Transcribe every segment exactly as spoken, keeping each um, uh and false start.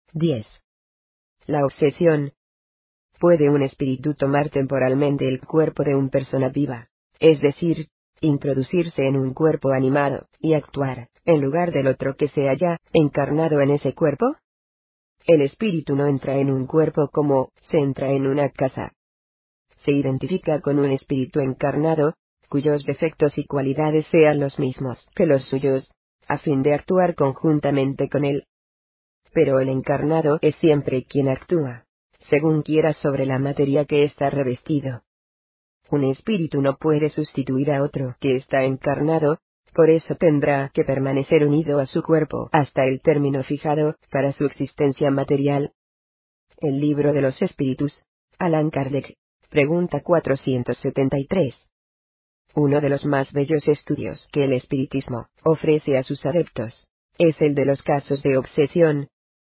diez. La obsesión. ¿Puede un espíritu tomar temporalmente el cuerpo de una persona viva, es decir, introducirse en un cuerpo animado, y actuar, en lugar del otro que se haya encarnado en ese cuerpo? El espíritu no entra en un cuerpo como se entra en una casa. Se identifica con un espíritu encarnado, cuyos defectos y cualidades sean los mismos que los suyos, a fin de actuar conjuntamente con él. Pero el encarnado es siempre quien actúa, según quiera, sobre la materia que está revestido. Un espíritu no puede sustituir a otro que está encarnado, por eso tendrá que permanecer unido a su cuerpo hasta el término fijado para su existencia material. El libro de los espíritus, Allan Kardec, pregunta cuatrocientos setenta y tres. Uno de los más bellos estudios que el espiritismo ofrece a sus adeptos es el de los casos de obsesión.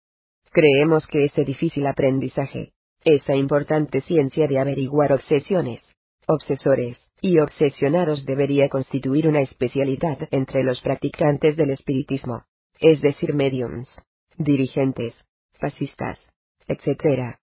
Creemos que ese difícil aprendizaje, esa importante ciencia de averiguar obsesiones, obsesores y obsesionados debería constituir una especialidad entre los practicantes del espiritismo, es decir, médiums, dirigentes, fascistas, etcétera.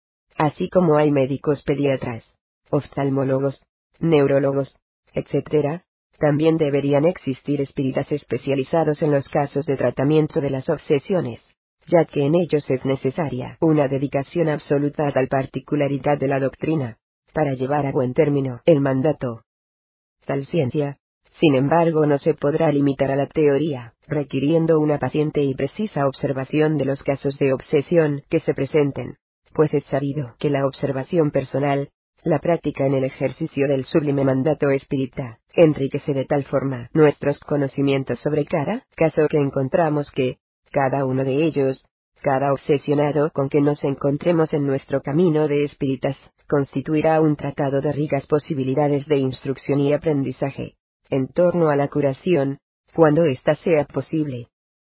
Así como hay médicos pediatras, oftalmólogos, neurólogos, etcétera, también deberían existir espíritas especializados en los casos de tratamiento de las obsesiones, ya que en ellos es necesaria una dedicación absoluta a tal particularidad de la doctrina, para llevar a buen término el mandato. Tal ciencia, sin embargo, no se podrá limitar a la teoría, requiriendo una paciente y precisa observación de los casos de obsesión que se presenten, pues es sabido que la observación personal, la práctica en el ejercicio del sublime mandato espírita, enriquece de tal forma nuestros conocimientos sobre cada caso que encontramos que, cada uno de ellos, cada obsesionado con que nos encontremos en nuestro camino de espíritas, constituirá un tratado de ricas posibilidades de instrucción y aprendizaje, en torno a la curación, cuando ésta sea posible.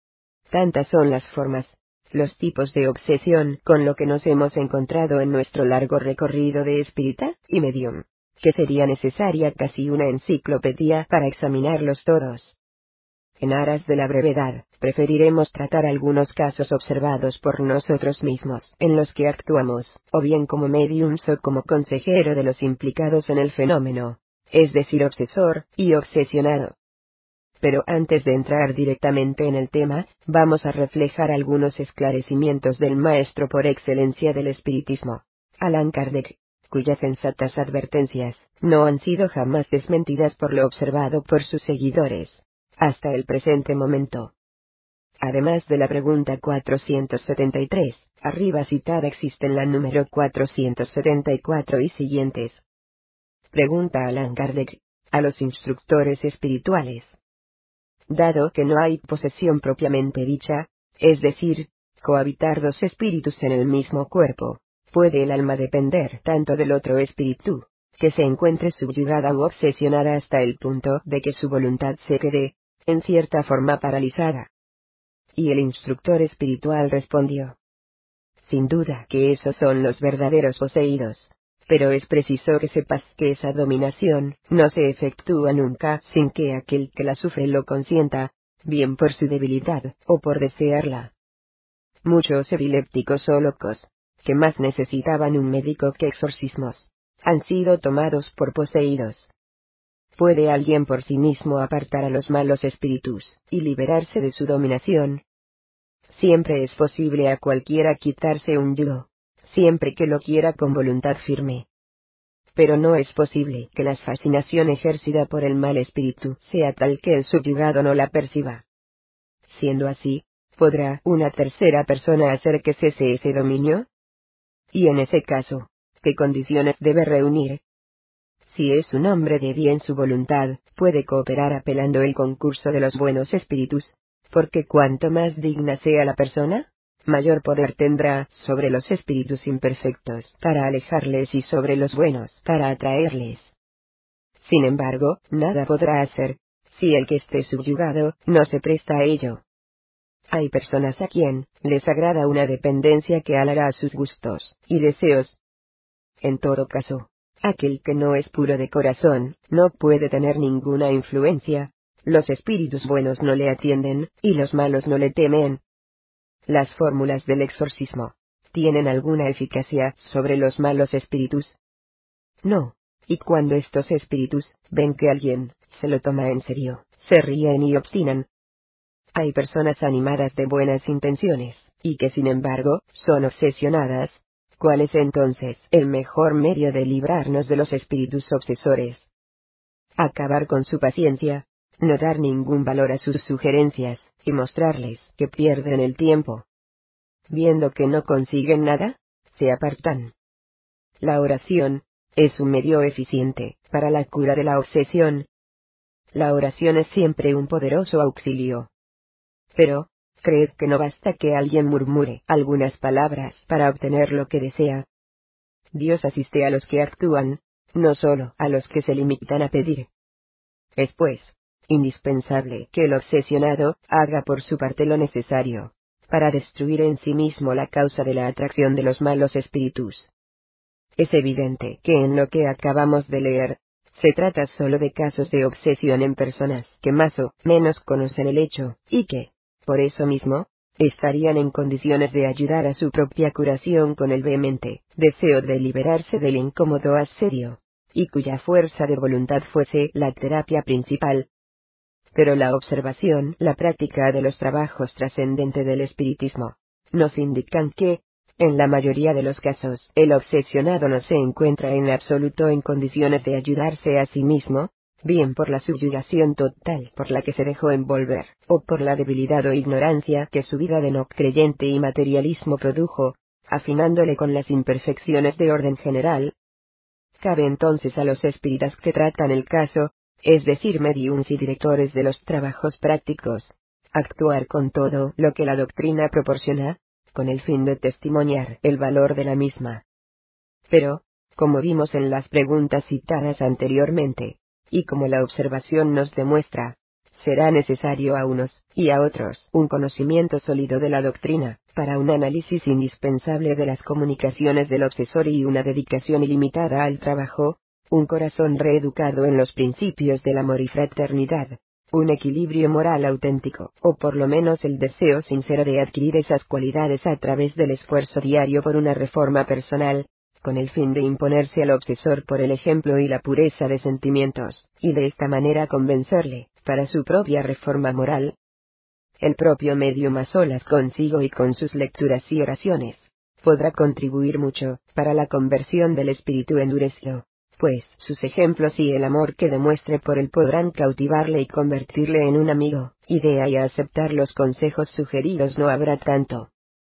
Tantas son las formas, los tipos de obsesión con lo que nos hemos encontrado en nuestro largo recorrido de espírita y medium, que sería necesaria casi una enciclopedia para examinarlos todos. En aras de la brevedad, preferiremos tratar algunos casos observados por nosotros mismos, en los que actuamos, o bien como mediums o como consejero de los implicados en el fenómeno, es decir, obsesor y obsesionado. Pero antes de entrar directamente en el tema, vamos a reflejar algunos esclarecimientos del maestro por excelencia del espiritismo, Allan Kardec, cuyas sensatas advertencias no han sido jamás desmentidas por lo observado por sus seguidores, hasta el presente momento. Además de la pregunta cuatrocientos setenta y tres, arriba citada, existen la número cuatrocientos setenta y cuatro y siguientes. Pregunta Allan Kardec, a los instructores espirituales. Dado que no hay posesión propiamente dicha, es decir, cohabitar dos espíritus en el mismo cuerpo, ¿puede el alma depender tanto del otro espíritu, que se encuentre subyugada u obsesionada hasta el punto de que su voluntad se quede, en cierta forma, paralizada? Y el instructor espiritual respondió: sin duda que esos son los verdaderos poseídos, pero es preciso que sepas que esa dominación no se efectúa nunca sin que aquel que la sufre lo consienta, bien por su debilidad o por desearla. Muchos epilépticos o locos, que más necesitaban un médico que exorcismos, han sido tomados por poseídos. ¿Puede alguien por sí mismo apartar a los malos espíritus y liberarse de su dominación? Siempre es posible a cualquiera quitarse un yugo, siempre que lo quiera con voluntad firme. Pero no es posible que la fascinación ejercida por el mal espíritu sea tal que el subyugado no la perciba. Siendo así, ¿podrá una tercera persona hacer que cese ese dominio? Y en ese caso, ¿qué condiciones debe reunir? Si es un hombre de bien, su voluntad puede cooperar apelando el concurso de los buenos espíritus, porque cuanto más digna sea la persona, mayor poder tendrá sobre los espíritus imperfectos para alejarles y sobre los buenos para atraerles. Sin embargo, nada podrá hacer, si el que esté subyugado no se presta a ello. Hay personas a quien les agrada una dependencia que halaga a sus gustos y deseos. En todo caso, aquel que no es puro de corazón no puede tener ninguna influencia. Los espíritus buenos no le atienden, y los malos no le temen. Las fórmulas del exorcismo, ¿tienen alguna eficacia sobre los malos espíritus? No. Y cuando estos espíritus ven que alguien se lo toma en serio, se ríen y obstinan. Hay personas animadas de buenas intenciones, y que sin embargo, son obsesionadas. ¿Cuál es entonces el mejor medio de librarnos de los espíritus obsesores? Acabar con su paciencia, no dar ningún valor a sus sugerencias, y mostrarles que pierden el tiempo. Viendo que no consiguen nada, se apartan. La oración es un medio eficiente para la cura de la obsesión. La oración es siempre un poderoso auxilio. Pero, ¿creed que no basta que alguien murmure algunas palabras para obtener lo que desea? Dios asiste a los que actúan, no solo a los que se limitan a pedir. Es pues indispensable que el obsesionado haga por su parte lo necesario para destruir en sí mismo la causa de la atracción de los malos espíritus. Es evidente que en lo que acabamos de leer, se trata solo de casos de obsesión en personas que más o menos conocen el hecho, y que, por eso mismo, estarían en condiciones de ayudar a su propia curación con el vehemente deseo de liberarse del incómodo asedio, y cuya fuerza de voluntad fuese la terapia principal. Pero la observación, la práctica de los trabajos trascendentes del espiritismo, nos indican que, en la mayoría de los casos, el obsesionado no se encuentra en absoluto en condiciones de ayudarse a sí mismo, bien por la subyugación total por la que se dejó envolver, o por la debilidad o ignorancia que su vida de no creyente y materialismo produjo, afinándole con las imperfecciones de orden general. Cabe entonces a los espíritas que tratan el caso, es decir, mediums y directores de los trabajos prácticos, actuar con todo lo que la doctrina proporciona, con el fin de testimoniar el valor de la misma. Pero, como vimos en las preguntas citadas anteriormente, y como la observación nos demuestra, será necesario a unos y a otros un conocimiento sólido de la doctrina, para un análisis indispensable de las comunicaciones del obsesor y una dedicación ilimitada al trabajo, un corazón reeducado en los principios del amor y fraternidad, un equilibrio moral auténtico, o por lo menos el deseo sincero de adquirir esas cualidades a través del esfuerzo diario por una reforma personal, con el fin de imponerse al obsesor por el ejemplo y la pureza de sentimientos, y de esta manera convencerle, para su propia reforma moral. El propio medium a solas consigo y con sus lecturas y oraciones, podrá contribuir mucho, para la conversión del espíritu endurecido, pues sus ejemplos y el amor que demuestre por él podrán cautivarle y convertirle en un amigo, idea y a aceptar los consejos sugeridos no habrá tanto.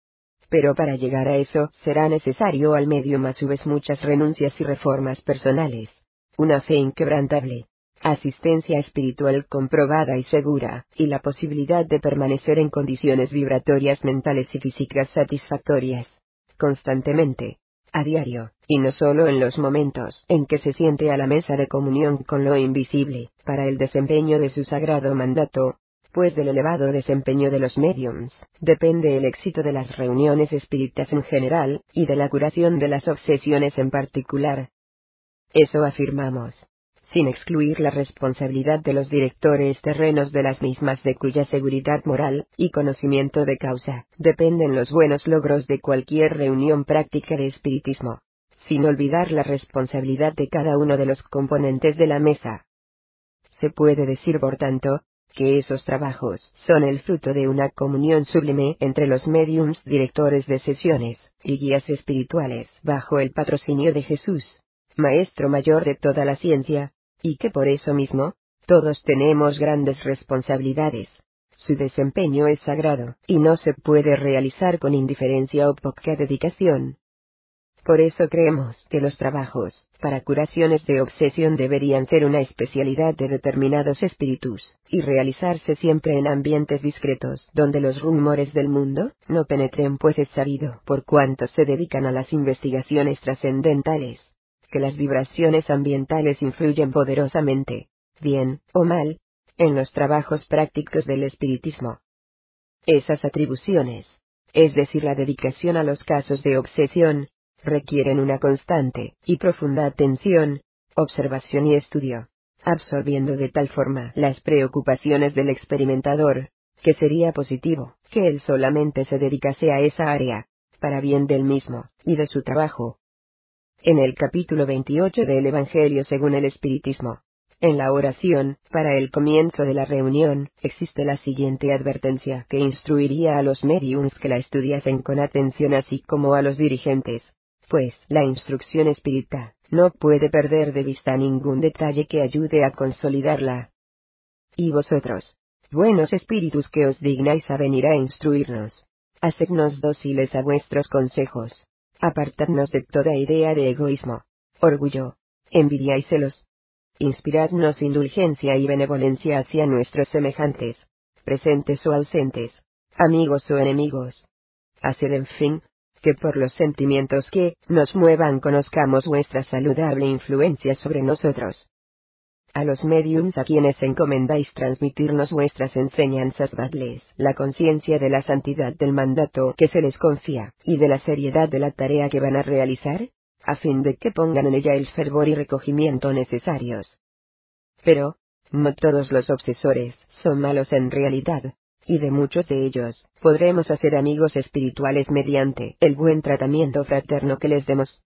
Pero para llegar a eso, será necesario al medium a su vez muchas renuncias y reformas personales, una fe inquebrantable, asistencia espiritual comprobada y segura, y la posibilidad de permanecer en condiciones vibratorias mentales y físicas satisfactorias, constantemente, a diario, y no solo en los momentos en que se siente a la mesa de comunión con lo invisible, para el desempeño de su sagrado mandato, pues del elevado desempeño de los mediums depende el éxito de las reuniones espíritas en general, y de la curación de las obsesiones en particular. Eso afirmamos, sin excluir la responsabilidad de los directores terrenos de las mismas, de cuya seguridad moral y conocimiento de causa dependen los buenos logros de cualquier reunión práctica de espiritismo, sin olvidar la responsabilidad de cada uno de los componentes de la mesa. Se puede decir, por tanto, que esos trabajos son el fruto de una comunión sublime entre los mediums directores de sesiones y guías espirituales bajo el patrocinio de Jesús, Maestro Mayor de toda la ciencia, y que por eso mismo, todos tenemos grandes responsabilidades. Su desempeño es sagrado, y no se puede realizar con indiferencia o poca dedicación. Por eso creemos que los trabajos para curaciones de obsesión deberían ser una especialidad de determinados espíritus, y realizarse siempre en ambientes discretos donde los rumores del mundo no penetren, pues es sabido por cuantos se dedican a las investigaciones trascendentales, que las vibraciones ambientales influyen poderosamente, bien o mal, en los trabajos prácticos del espiritismo. Esas atribuciones, es decir, la dedicación a los casos de obsesión, requieren una constante y profunda atención, observación y estudio, absorbiendo de tal forma las preocupaciones del experimentador, que sería positivo, que él solamente se dedicase a esa área, para bien del mismo, y de su trabajo. En el capítulo veintiocho del Evangelio según el Espiritismo, en la oración, para el comienzo de la reunión, existe la siguiente advertencia que instruiría a los médiums que la estudiasen con atención así como a los dirigentes, pues la instrucción espírita no puede perder de vista ningún detalle que ayude a consolidarla. Y vosotros, buenos espíritus que os dignáis a venir a instruirnos, hacednos dóciles a vuestros consejos, apartadnos de toda idea de egoísmo, orgullo, envidia y celos. Inspiradnos indulgencia y benevolencia hacia nuestros semejantes, presentes o ausentes, amigos o enemigos. Haced en fin, que por los sentimientos que nos muevan conozcamos vuestra saludable influencia sobre nosotros. A los médiums a quienes encomendáis transmitirnos vuestras enseñanzas, dadles la conciencia de la santidad del mandato que se les confía, y de la seriedad de la tarea que van a realizar, a fin de que pongan en ella el fervor y recogimiento necesarios. Pero, no todos los obsesores son malos en realidad, y de muchos de ellos podremos hacer amigos espirituales mediante el buen tratamiento fraterno que les demos.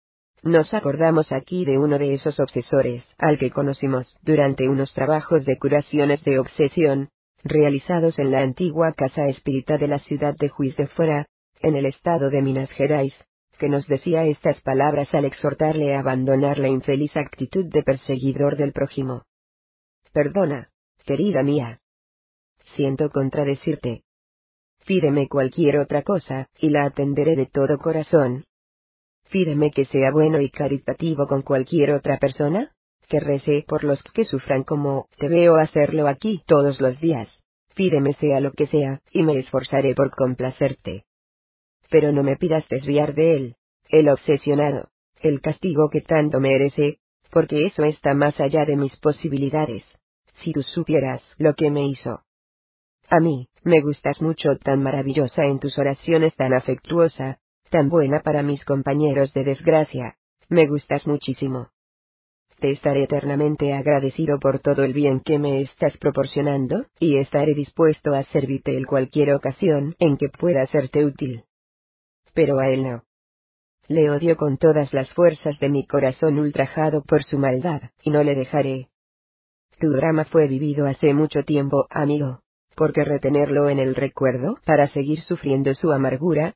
Nos acordamos aquí de uno de esos obsesores, al que conocimos durante unos trabajos de curaciones de obsesión, realizados en la antigua casa espírita de la ciudad de Juiz de Fora, en el estado de Minas Gerais, que nos decía estas palabras al exhortarle a abandonar la infeliz actitud de perseguidor del prójimo. Perdona, querida mía. Siento contradecirte. Pídeme cualquier otra cosa, y la atenderé de todo corazón. Pídeme que sea bueno y caritativo con cualquier otra persona, que rece por los que sufran como te veo hacerlo aquí todos los días. Pídeme sea lo que sea, y me esforzaré por complacerte. Pero no me pidas desviar de él, el obsesionado, el castigo que tanto merece, porque eso está más allá de mis posibilidades. Si tú supieras lo que me hizo. A mí, me gustas mucho, tan maravillosa en tus oraciones, tan afectuosa, tan buena para mis compañeros de desgracia, me gustas muchísimo. Te estaré eternamente agradecido por todo el bien que me estás proporcionando, y estaré dispuesto a servirte en cualquier ocasión en que pueda serte útil. Pero a él no. Le odio con todas las fuerzas de mi corazón ultrajado por su maldad, y no le dejaré. Tu drama fue vivido hace mucho tiempo, amigo, porque retenerlo en el recuerdo para seguir sufriendo su amargura.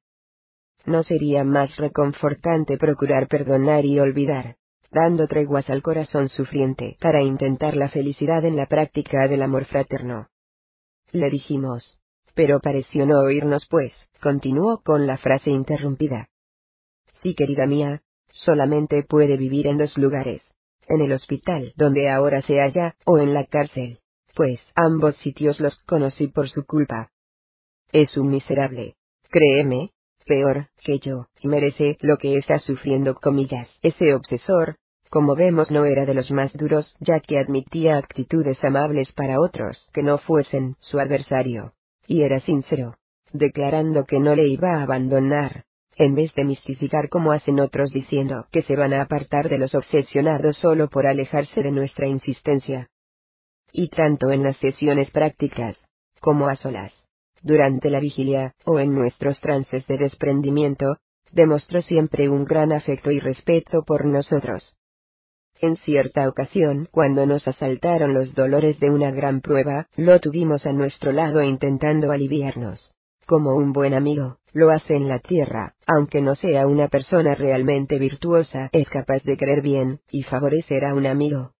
¿No sería más reconfortante procurar perdonar y olvidar, dando treguas al corazón sufriente para intentar la felicidad en la práctica del amor fraterno? Le dijimos. Pero pareció no oírnos, pues continuó con la frase interrumpida. Sí, querida mía, solamente puede vivir en dos lugares, en el hospital donde ahora se halla, o en la cárcel, pues ambos sitios los conocí por su culpa. Es un miserable, créeme, peor que yo, y merece lo que está sufriendo, comillas. Ese obsesor, como vemos, no era de los más duros, ya que admitía actitudes amables para otros que no fuesen su adversario, y era sincero, declarando que no le iba a abandonar, en vez de mistificar como hacen otros diciendo que se van a apartar de los obsesionados solo por alejarse de nuestra insistencia. Y tanto en las sesiones prácticas, como a solas, durante la vigilia, o en nuestros trances de desprendimiento, demostró siempre un gran afecto y respeto por nosotros. En cierta ocasión, cuando nos asaltaron los dolores de una gran prueba, lo tuvimos a nuestro lado intentando aliviarnos, como un buen amigo lo hace en la tierra, aunque no sea una persona realmente virtuosa, es capaz de querer bien y favorecer a un amigo.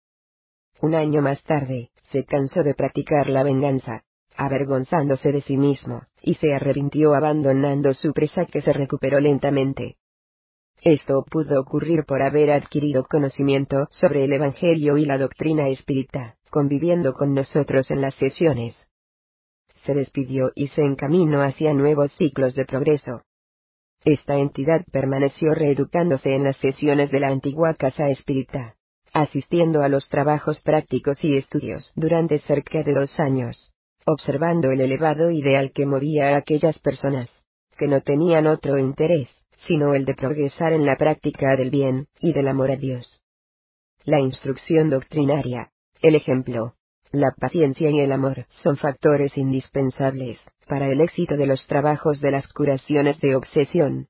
Un año más tarde, se cansó de practicar la venganza, avergonzándose de sí mismo, y se arrepintió abandonando su presa, que se recuperó lentamente. Esto pudo ocurrir por haber adquirido conocimiento sobre el Evangelio y la doctrina espírita, conviviendo con nosotros en las sesiones. Se despidió y se encaminó hacia nuevos ciclos de progreso. Esta entidad permaneció reeducándose en las sesiones de la antigua casa espírita, asistiendo a los trabajos prácticos y estudios durante cerca de dos años, observando el elevado ideal que movía a aquellas personas, que no tenían otro interés, sino el de progresar en la práctica del bien y del amor a Dios. La instrucción doctrinaria, el ejemplo, La paciencia y el amor son factores indispensables para el éxito de los trabajos de las curaciones de obsesión.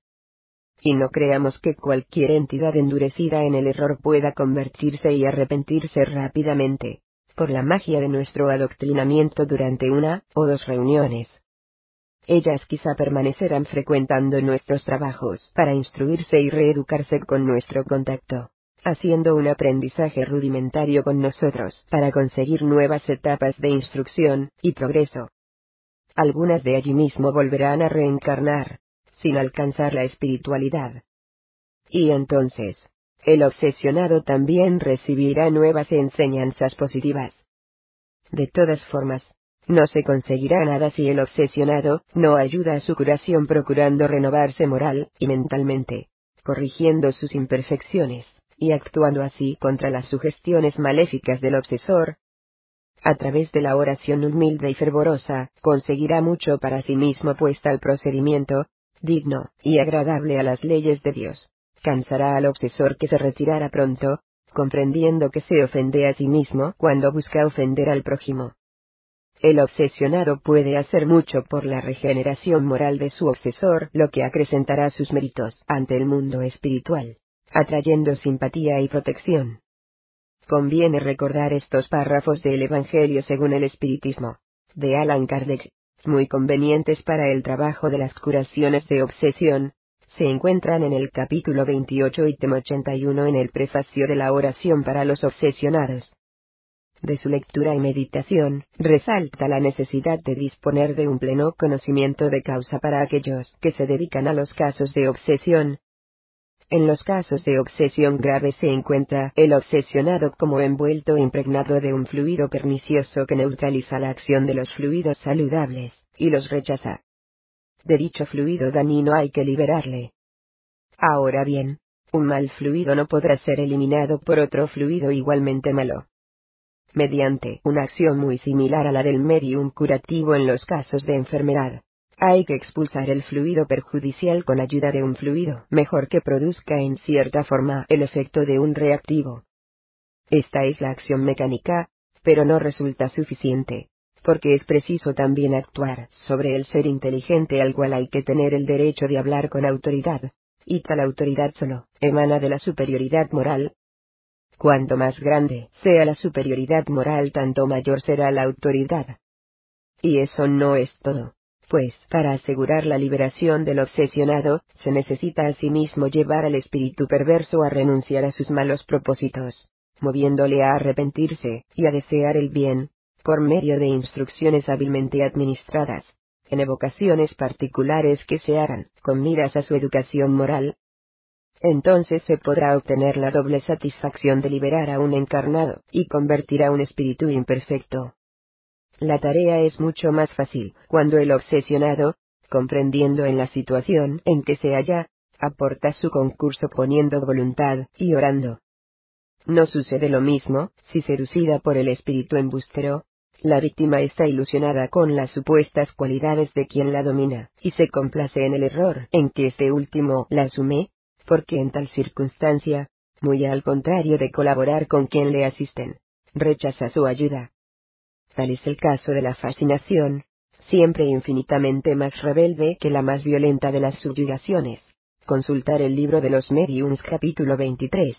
Y no creamos que cualquier entidad endurecida en el error pueda convertirse y arrepentirse rápidamente, por la magia de nuestro adoctrinamiento durante una o dos reuniones. Ellas quizá permanecerán frecuentando nuestros trabajos para instruirse y reeducarse con nuestro contacto, haciendo un aprendizaje rudimentario con nosotros para conseguir nuevas etapas de instrucción y progreso. Algunas de allí mismo volverán a reencarnar, sin alcanzar la espiritualidad. Y entonces, el obsesionado también recibirá nuevas enseñanzas positivas. De todas formas, no se conseguirá nada si el obsesionado no ayuda a su curación procurando renovarse moral y mentalmente, corrigiendo sus imperfecciones, y actuando así contra las sugestiones maléficas del obsesor. A través de la oración humilde y fervorosa, conseguirá mucho para sí mismo puesta al procedimiento, digno y agradable a las leyes de Dios. Cansará al obsesor que se retirara pronto, comprendiendo que se ofende a sí mismo cuando busca ofender al prójimo. El obsesionado puede hacer mucho por la regeneración moral de su obsesor, lo que acrecentará sus méritos ante el mundo espiritual, atrayendo simpatía y protección. Conviene recordar estos párrafos del Evangelio según el Espiritismo, de Allan Kardec, muy convenientes para el trabajo de las curaciones de obsesión. Se encuentran en el capítulo veintiocho ítem ochenta y uno en el prefacio de la oración para los obsesionados. De su lectura y meditación, resalta la necesidad de disponer de un pleno conocimiento de causa para aquellos que se dedican a los casos de obsesión. En los casos de obsesión grave se encuentra el obsesionado como envuelto e impregnado de un fluido pernicioso que neutraliza la acción de los fluidos saludables, y los rechaza. De dicho fluido dañino hay que liberarle. Ahora bien, un mal fluido no podrá ser eliminado por otro fluido igualmente malo. Mediante una acción muy similar a la del medium curativo en los casos de enfermedad, hay que expulsar el fluido perjudicial con ayuda de un fluido mejor que produzca en cierta forma el efecto de un reactivo. Esta es la acción mecánica, pero no resulta suficiente, porque es preciso también actuar sobre el ser inteligente al cual hay que tener el derecho de hablar con autoridad, y tal autoridad solo emana de la superioridad moral. Cuanto más grande sea la superioridad moral, tanto mayor será la autoridad. Y eso no es todo, pues para asegurar la liberación del obsesionado, se necesita asimismo llevar al espíritu perverso a renunciar a sus malos propósitos, moviéndole a arrepentirse y a desear el bien, por medio de instrucciones hábilmente administradas, en evocaciones particulares que se hagan con miras a su educación moral. Entonces se podrá obtener la doble satisfacción de liberar a un encarnado y convertir a un espíritu imperfecto. La tarea es mucho más fácil cuando el obsesionado, comprendiendo en la situación en que se halla, aporta su concurso poniendo voluntad y orando. No sucede lo mismo si, seducida por el espíritu embustero, la víctima está ilusionada con las supuestas cualidades de quien la domina, y se complace en el error en que este último la asume, porque en tal circunstancia, muy al contrario de colaborar con quien le asisten, rechaza su ayuda. Tal es el caso de la fascinación, siempre infinitamente más rebelde que la más violenta de las subyugaciones. Consultar el libro de los Mediums capítulo veintitrés.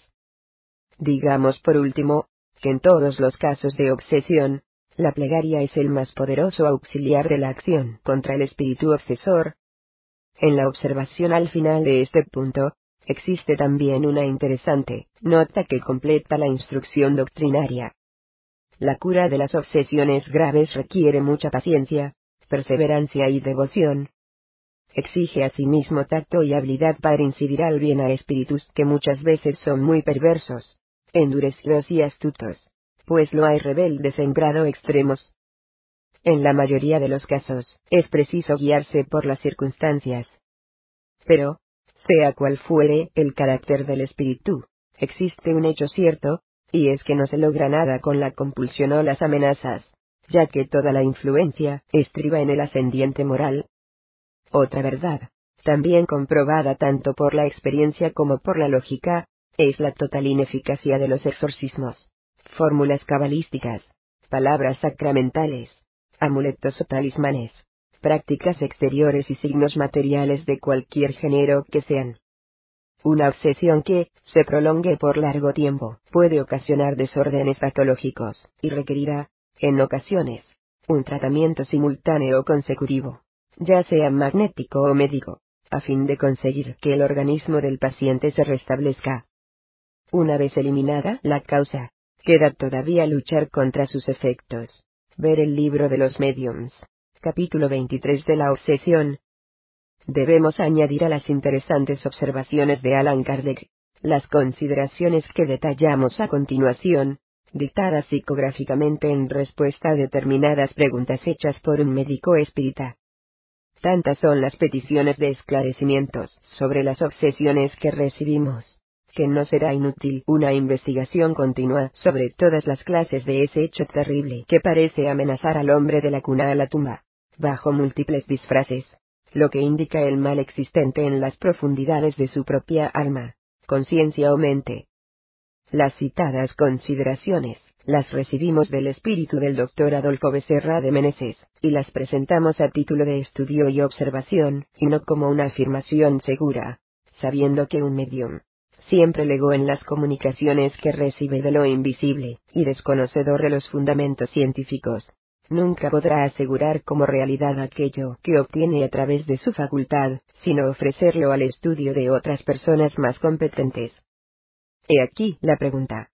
Digamos por último, que en todos los casos de obsesión, la plegaria es el más poderoso auxiliar de la acción contra el espíritu obsesor. En la observación al final de este punto, existe también una interesante nota que completa la instrucción doctrinaria. La cura de las obsesiones graves requiere mucha paciencia, perseverancia y devoción. Exige asimismo tacto y habilidad para incidir al bien a espíritus que muchas veces son muy perversos, endurecidos y astutos, pues no hay rebeldes en grado extremos. En la mayoría de los casos, es preciso guiarse por las circunstancias. Pero, sea cual fuere el carácter del espíritu, existe un hecho cierto, y es que no se logra nada con la compulsión o las amenazas, ya que toda la influencia estriba en el ascendiente moral. Otra verdad, también comprobada tanto por la experiencia como por la lógica, es la total ineficacia de los exorcismos, fórmulas cabalísticas, palabras sacramentales, amuletos o talismanes, prácticas exteriores y signos materiales de cualquier género que sean. Una obsesión que se prolongue por largo tiempo puede ocasionar desórdenes patológicos y requerirá, en ocasiones, un tratamiento simultáneo o consecutivo, ya sea magnético o médico, a fin de conseguir que el organismo del paciente se restablezca. Una vez eliminada la causa, queda todavía luchar contra sus efectos. Ver el libro de los mediums, capítulo veintitrés de la obsesión. Debemos añadir a las interesantes observaciones de Allan Kardec las consideraciones que detallamos a continuación, dictadas psicográficamente en respuesta a determinadas preguntas hechas por un médico espírita. Tantas son las peticiones de esclarecimientos sobre las obsesiones que recibimos, que no será inútil una investigación continua sobre todas las clases de ese hecho terrible que parece amenazar al hombre de la cuna a la tumba, bajo múltiples disfraces, lo que indica el mal existente en las profundidades de su propia alma, conciencia o mente. Las citadas consideraciones las recibimos del espíritu del doctor Adolfo Becerra de Meneses, y las presentamos a título de estudio y observación, y no como una afirmación segura, sabiendo que un medium siempre legó en las comunicaciones que recibe de lo invisible, y desconocedor de los fundamentos científicos, nunca podrá asegurar como realidad aquello que obtiene a través de su facultad, sino ofrecerlo al estudio de otras personas más competentes. He aquí la pregunta.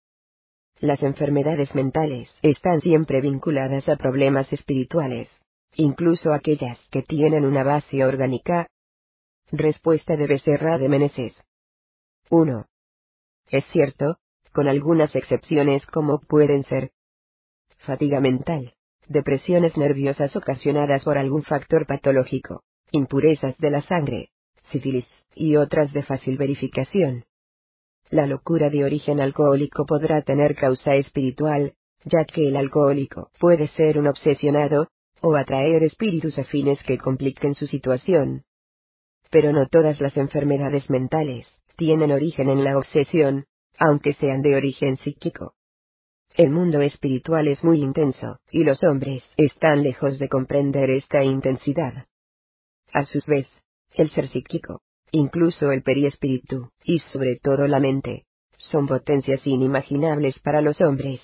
Las enfermedades mentales están siempre vinculadas a problemas espirituales, incluso aquellas que tienen una base orgánica. Respuesta de Becerra de Meneses. uno. Es cierto, con algunas excepciones como pueden ser fatiga mental, depresiones nerviosas ocasionadas por algún factor patológico, impurezas de la sangre, sífilis, y otras de fácil verificación. La locura de origen alcohólico podrá tener causa espiritual, ya que el alcohólico puede ser un obsesionado, o atraer espíritus afines que compliquen su situación. Pero no todas las enfermedades mentales tienen origen en la obsesión, aunque sean de origen psíquico. El mundo espiritual es muy intenso, y los hombres están lejos de comprender esta intensidad. A su vez, el ser psíquico, incluso el periespíritu, y sobre todo la mente, son potencias inimaginables para los hombres.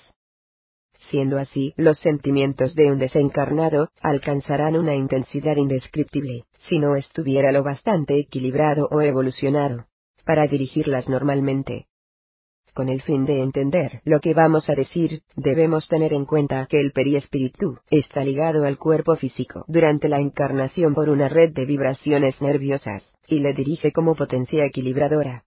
Siendo así, los sentimientos de un desencarnado alcanzarán una intensidad indescriptible, si no estuviera lo bastante equilibrado o evolucionado, para dirigirlas normalmente. Con el fin de entender lo que vamos a decir, debemos tener en cuenta que el periespíritu está ligado al cuerpo físico durante la encarnación por una red de vibraciones nerviosas, y le dirige como potencia equilibradora.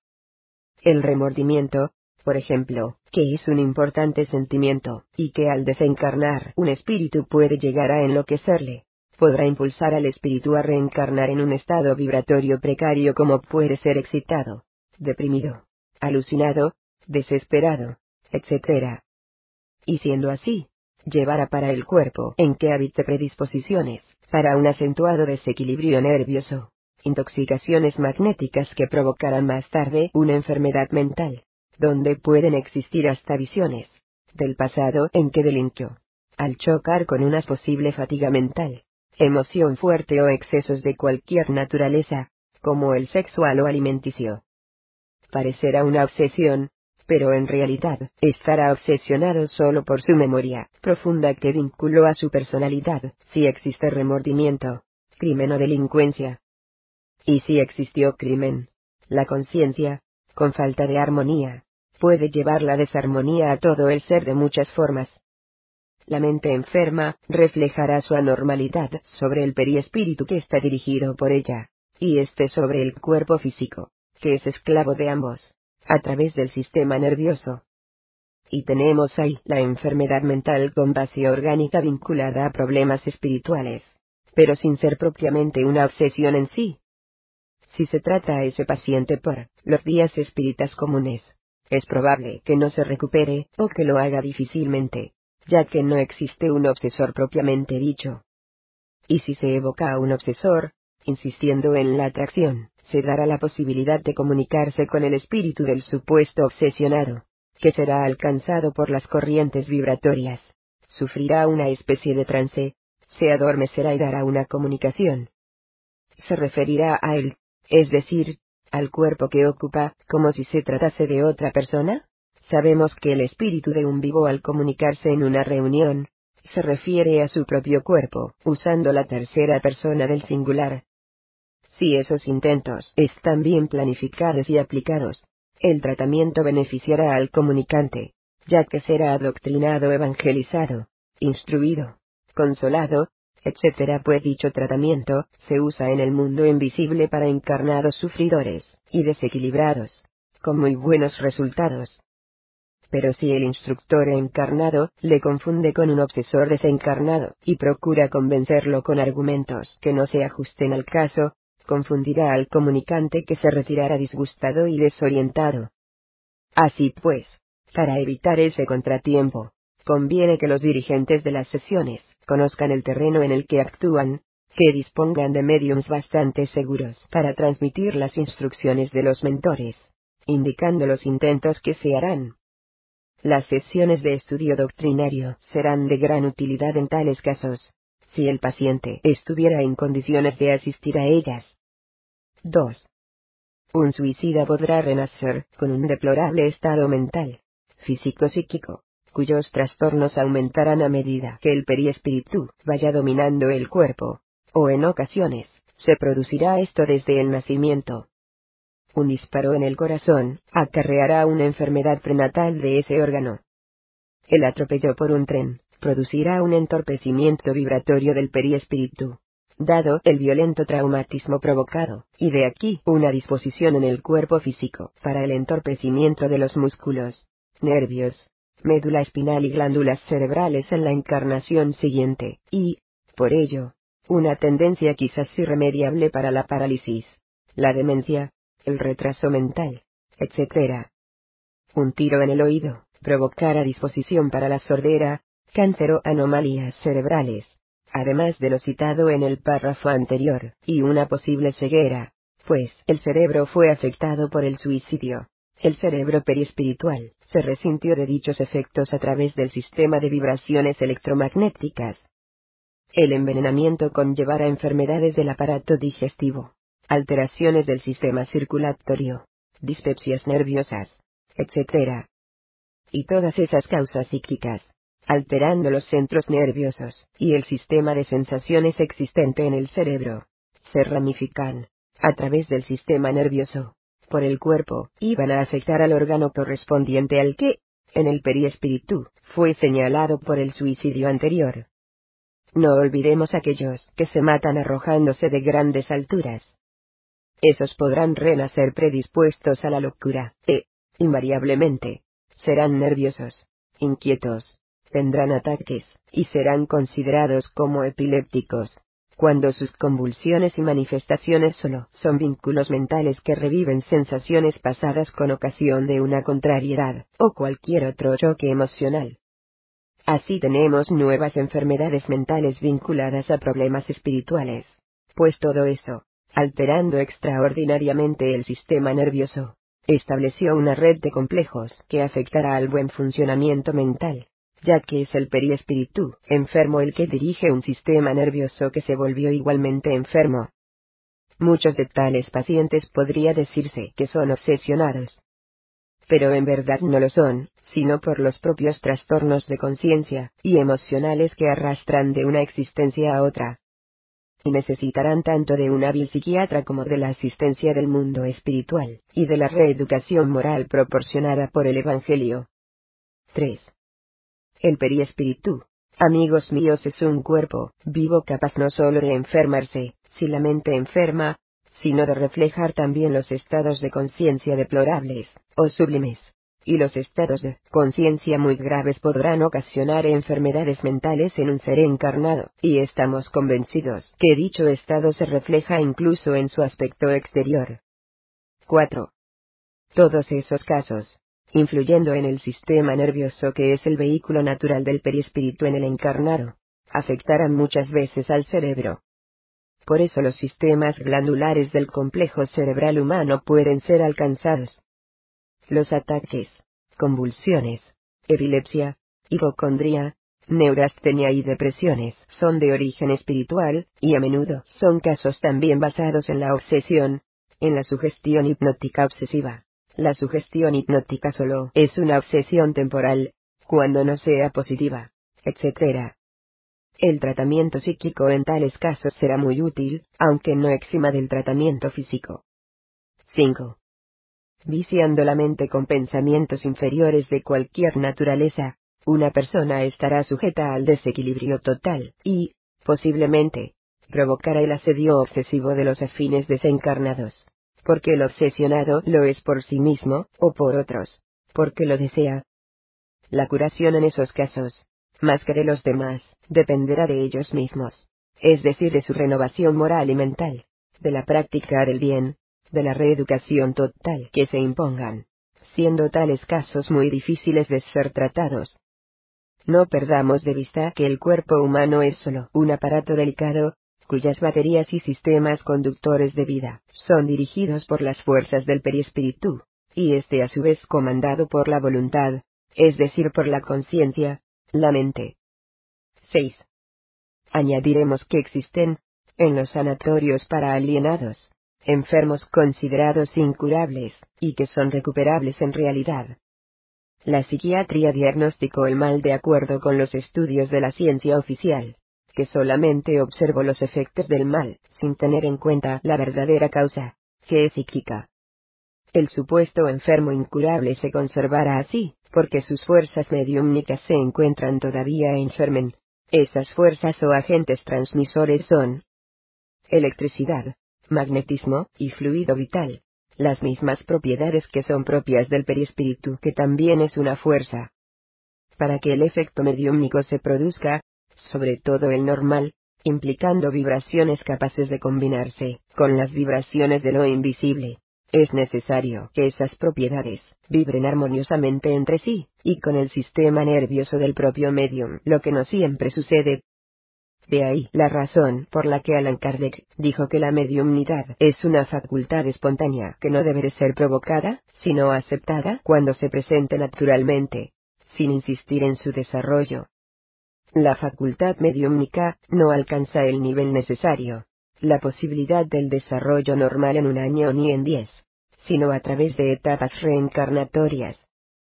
El remordimiento, por ejemplo, que es un importante sentimiento, y que al desencarnar un espíritu puede llegar a enloquecerle, podrá impulsar al espíritu a reencarnar en un estado vibratorio precario como puede ser excitado, deprimido, alucinado, desesperado, etcétera. Y siendo así, llevará para el cuerpo en que habite predisposiciones para un acentuado desequilibrio nervioso, intoxicaciones magnéticas que provocarán más tarde una enfermedad mental, donde pueden existir hasta visiones del pasado en que delinquió, al chocar con una posible fatiga mental, emoción fuerte o excesos de cualquier naturaleza, como el sexual o alimenticio. Parecerá una obsesión, pero en realidad estará obsesionado solo por su memoria profunda que vinculó a su personalidad, si existe remordimiento, crimen o delincuencia. Y si existió crimen, la conciencia, con falta de armonía, puede llevar la desarmonía a todo el ser de muchas formas. La mente enferma reflejará su anormalidad sobre el periespíritu que está dirigido por ella, y este sobre el cuerpo físico, que es esclavo de ambos, a través del sistema nervioso. Y tenemos ahí la enfermedad mental con base orgánica vinculada a problemas espirituales, pero sin ser propiamente una obsesión en sí. Si se trata a ese paciente por los días espíritas comunes, es probable que no se recupere, o que lo haga difícilmente, ya que no existe un obsesor propiamente dicho. Y si se evoca a un obsesor, insistiendo en la atracción, se dará la posibilidad de comunicarse con el espíritu del supuesto obsesionado, que será alcanzado por las corrientes vibratorias, sufrirá una especie de trance, se adormecerá y dará una comunicación. Se referirá a él, es decir, al cuerpo que ocupa, como si se tratase de otra persona. Sabemos que el espíritu de un vivo al comunicarse en una reunión, se refiere a su propio cuerpo, usando la tercera persona del singular. Si esos intentos están bien planificados y aplicados, el tratamiento beneficiará al comunicante, ya que será adoctrinado, evangelizado, instruido, consolado, etcétera, pues dicho tratamiento se usa en el mundo invisible para encarnados sufridores y desequilibrados, con muy buenos resultados. Pero si el instructor encarnado le confunde con un obsesor desencarnado y procura convencerlo con argumentos que no se ajusten al caso, confundirá al comunicante, que se retirará disgustado y desorientado. Así pues, para evitar ese contratiempo, conviene que los dirigentes de las sesiones conozcan el terreno en el que actúan, que dispongan de médiums bastante seguros para transmitir las instrucciones de los mentores, indicando los intentos que se harán. Las sesiones de estudio doctrinario serán de gran utilidad en tales casos, si el paciente estuviera en condiciones de asistir a ellas. dos. Un suicida podrá renacer con un deplorable estado mental, físico-psíquico, cuyos trastornos aumentarán a medida que el periespíritu vaya dominando el cuerpo, o en ocasiones, se producirá esto desde el nacimiento. Un disparo en el corazón acarreará una enfermedad prenatal de ese órgano. El atropello por un tren producirá un entorpecimiento vibratorio del periespíritu, dado el violento traumatismo provocado, y de aquí una disposición en el cuerpo físico para el entorpecimiento de los músculos, nervios, médula espinal y glándulas cerebrales en la encarnación siguiente, y, por ello, una tendencia quizás irremediable para la parálisis, la demencia, el retraso mental, etcétera. Un tiro en el oído provocará disposición para la sordera, cáncer o anomalías cerebrales, además de lo citado en el párrafo anterior, y una posible ceguera, pues el cerebro fue afectado por el suicidio. El cerebro periespiritual se resintió de dichos efectos a través del sistema de vibraciones electromagnéticas. El envenenamiento conllevará enfermedades del aparato digestivo, alteraciones del sistema circulatorio, dispepsias nerviosas, etcétera. Y todas esas causas psíquicas, alterando los centros nerviosos y el sistema de sensaciones existente en el cerebro, se ramifican, a través del sistema nervioso, por el cuerpo, y van a afectar al órgano correspondiente al que, en el periespíritu, fue señalado por el suicidio anterior. No olvidemos aquellos que se matan arrojándose de grandes alturas. Esos podrán renacer predispuestos a la locura, e, invariablemente, serán nerviosos, inquietos, tendrán ataques, y serán considerados como epilépticos, cuando sus convulsiones y manifestaciones solo son vínculos mentales que reviven sensaciones pasadas con ocasión de una contrariedad, o cualquier otro choque emocional. Así tenemos nuevas enfermedades mentales vinculadas a problemas espirituales, pues todo eso, alterando extraordinariamente el sistema nervioso, estableció una red de complejos que afectará al buen funcionamiento mental, ya que es el periespíritu enfermo el que dirige un sistema nervioso que se volvió igualmente enfermo. Muchos de tales pacientes podría decirse que son obsesionados, pero en verdad no lo son, sino por los propios trastornos de conciencia y emocionales que arrastran de una existencia a otra. Y necesitarán tanto de un hábil psiquiatra como de la asistencia del mundo espiritual, y de la reeducación moral proporcionada por el Evangelio. tres. El periespíritu, amigos míos, es un cuerpo vivo capaz no solo de enfermarse, si la mente enferma, sino de reflejar también los estados de conciencia deplorables, o sublimes. Y los estados de conciencia muy graves podrán ocasionar enfermedades mentales en un ser encarnado, y estamos convencidos que dicho estado se refleja incluso en su aspecto exterior. cuatro. Todos esos casos, influyendo en el sistema nervioso que es el vehículo natural del perispíritu en el encarnado, afectarán muchas veces al cerebro. Por eso los sistemas glandulares del complejo cerebral humano pueden ser alcanzados. Los ataques, convulsiones, epilepsia, hipocondría, neurastenia y depresiones son de origen espiritual, y a menudo son casos también basados en la obsesión, en la sugestión hipnótica obsesiva. La sugestión hipnótica solo es una obsesión temporal, cuando no sea positiva, etcétera. El tratamiento psíquico en tales casos será muy útil, aunque no exima del tratamiento físico. cinco. Viciando la mente con pensamientos inferiores de cualquier naturaleza, una persona estará sujeta al desequilibrio total, y, posiblemente, provocará el asedio obsesivo de los afines desencarnados. Porque el obsesionado lo es por sí mismo, o por otros, porque lo desea. La curación en esos casos, más que de los demás, dependerá de ellos mismos, es decir, de su renovación moral y mental, de la práctica del bien, de la reeducación total que se impongan, siendo tales casos muy difíciles de ser tratados. No perdamos de vista que el cuerpo humano es solo un aparato delicado, cuyas baterías y sistemas conductores de vida son dirigidos por las fuerzas del perispíritu, y este a su vez comandado por la voluntad, es decir, por la conciencia, la mente. seis. Añadiremos que existen, en los sanatorios para alienados, enfermos considerados incurables, y que son recuperables en realidad. La psiquiatría diagnosticó el mal de acuerdo con los estudios de la ciencia oficial, que solamente observó los efectos del mal, sin tener en cuenta la verdadera causa, que es psíquica. El supuesto enfermo incurable se conservará así, porque sus fuerzas mediúmnicas se encuentran todavía en germen. Esas fuerzas o agentes transmisores son electricidad, magnetismo y fluido vital, las mismas propiedades que son propias del perispíritu, que también es una fuerza. Para que el efecto mediúmnico se produzca, sobre todo el normal, implicando vibraciones capaces de combinarse con las vibraciones de lo invisible, es necesario que esas propiedades vibren armoniosamente entre sí, y con el sistema nervioso del propio medium, lo que no siempre sucede. De ahí la razón por la que Allan Kardec dijo que la mediumnidad es una facultad espontánea que no debe de ser provocada, sino aceptada cuando se presente naturalmente, sin insistir en su desarrollo. La facultad mediúmnica no alcanza el nivel necesario, la posibilidad del desarrollo normal en un año ni en diez, sino a través de etapas reencarnatorias.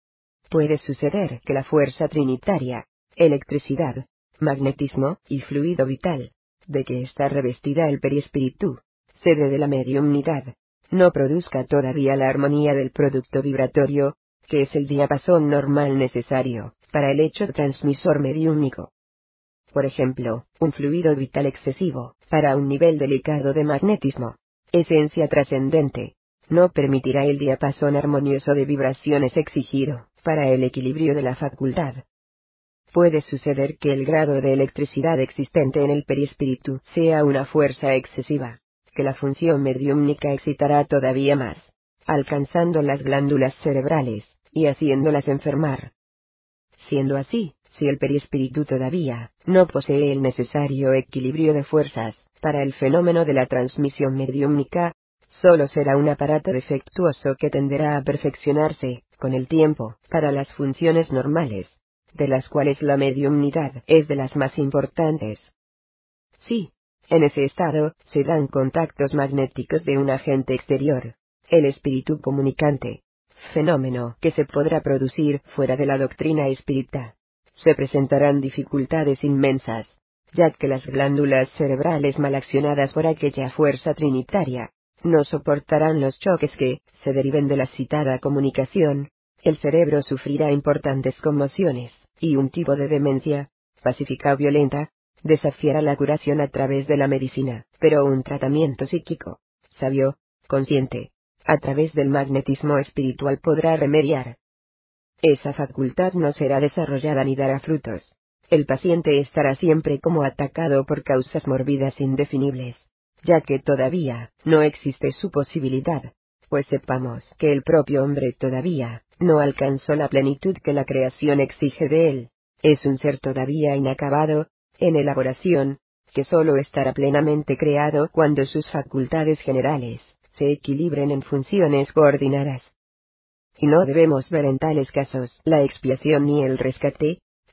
Puede suceder que la fuerza trinitaria, electricidad, magnetismo y fluido vital, de que está revestida el perispíritu, sede de la mediumnidad, no produzca todavía la armonía del producto vibratorio, que es el diapasón normal necesario para el hecho transmisor mediúmnico. Por ejemplo, un fluido vital excesivo, para un nivel delicado de magnetismo, esencia trascendente, no permitirá el diapasón armonioso de vibraciones exigido para el equilibrio de la facultad. Puede suceder que el grado de electricidad existente en el perispíritu sea una fuerza excesiva, que la función mediúmnica excitará todavía más, alcanzando las glándulas cerebrales, y haciéndolas enfermar. Siendo así, si el perispíritu todavía no posee el necesario equilibrio de fuerzas para el fenómeno de la transmisión mediúmnica, solo será un aparato defectuoso que tenderá a perfeccionarse, con el tiempo, para las funciones normales, de las cuales la mediumnidad es de las más importantes. Sí, en ese estado, se dan contactos magnéticos de un agente exterior, el espíritu comunicante, fenómeno que se podrá producir fuera de la doctrina espírita. Se presentarán dificultades inmensas, ya que las glándulas cerebrales mal accionadas por aquella fuerza trinitaria no soportarán los choques que se deriven de la citada comunicación. El cerebro sufrirá importantes conmociones, y un tipo de demencia, pacífica o violenta, desafiará la curación a través de la medicina, pero un tratamiento psíquico, sabio, consciente, a través del magnetismo espiritual podrá remediar. Esa facultad no será desarrollada ni dará frutos. El paciente estará siempre como atacado por causas mórbidas indefinibles, ya que todavía no existe su posibilidad, pues sepamos que el propio hombre todavía no alcanzó la plenitud que la creación exige de él. Es un ser todavía inacabado, en elaboración, que solo estará plenamente creado cuando sus facultades generales se equilibren en funciones coordinadas. Y no debemos ver en tales casos la expiación ni el rescate,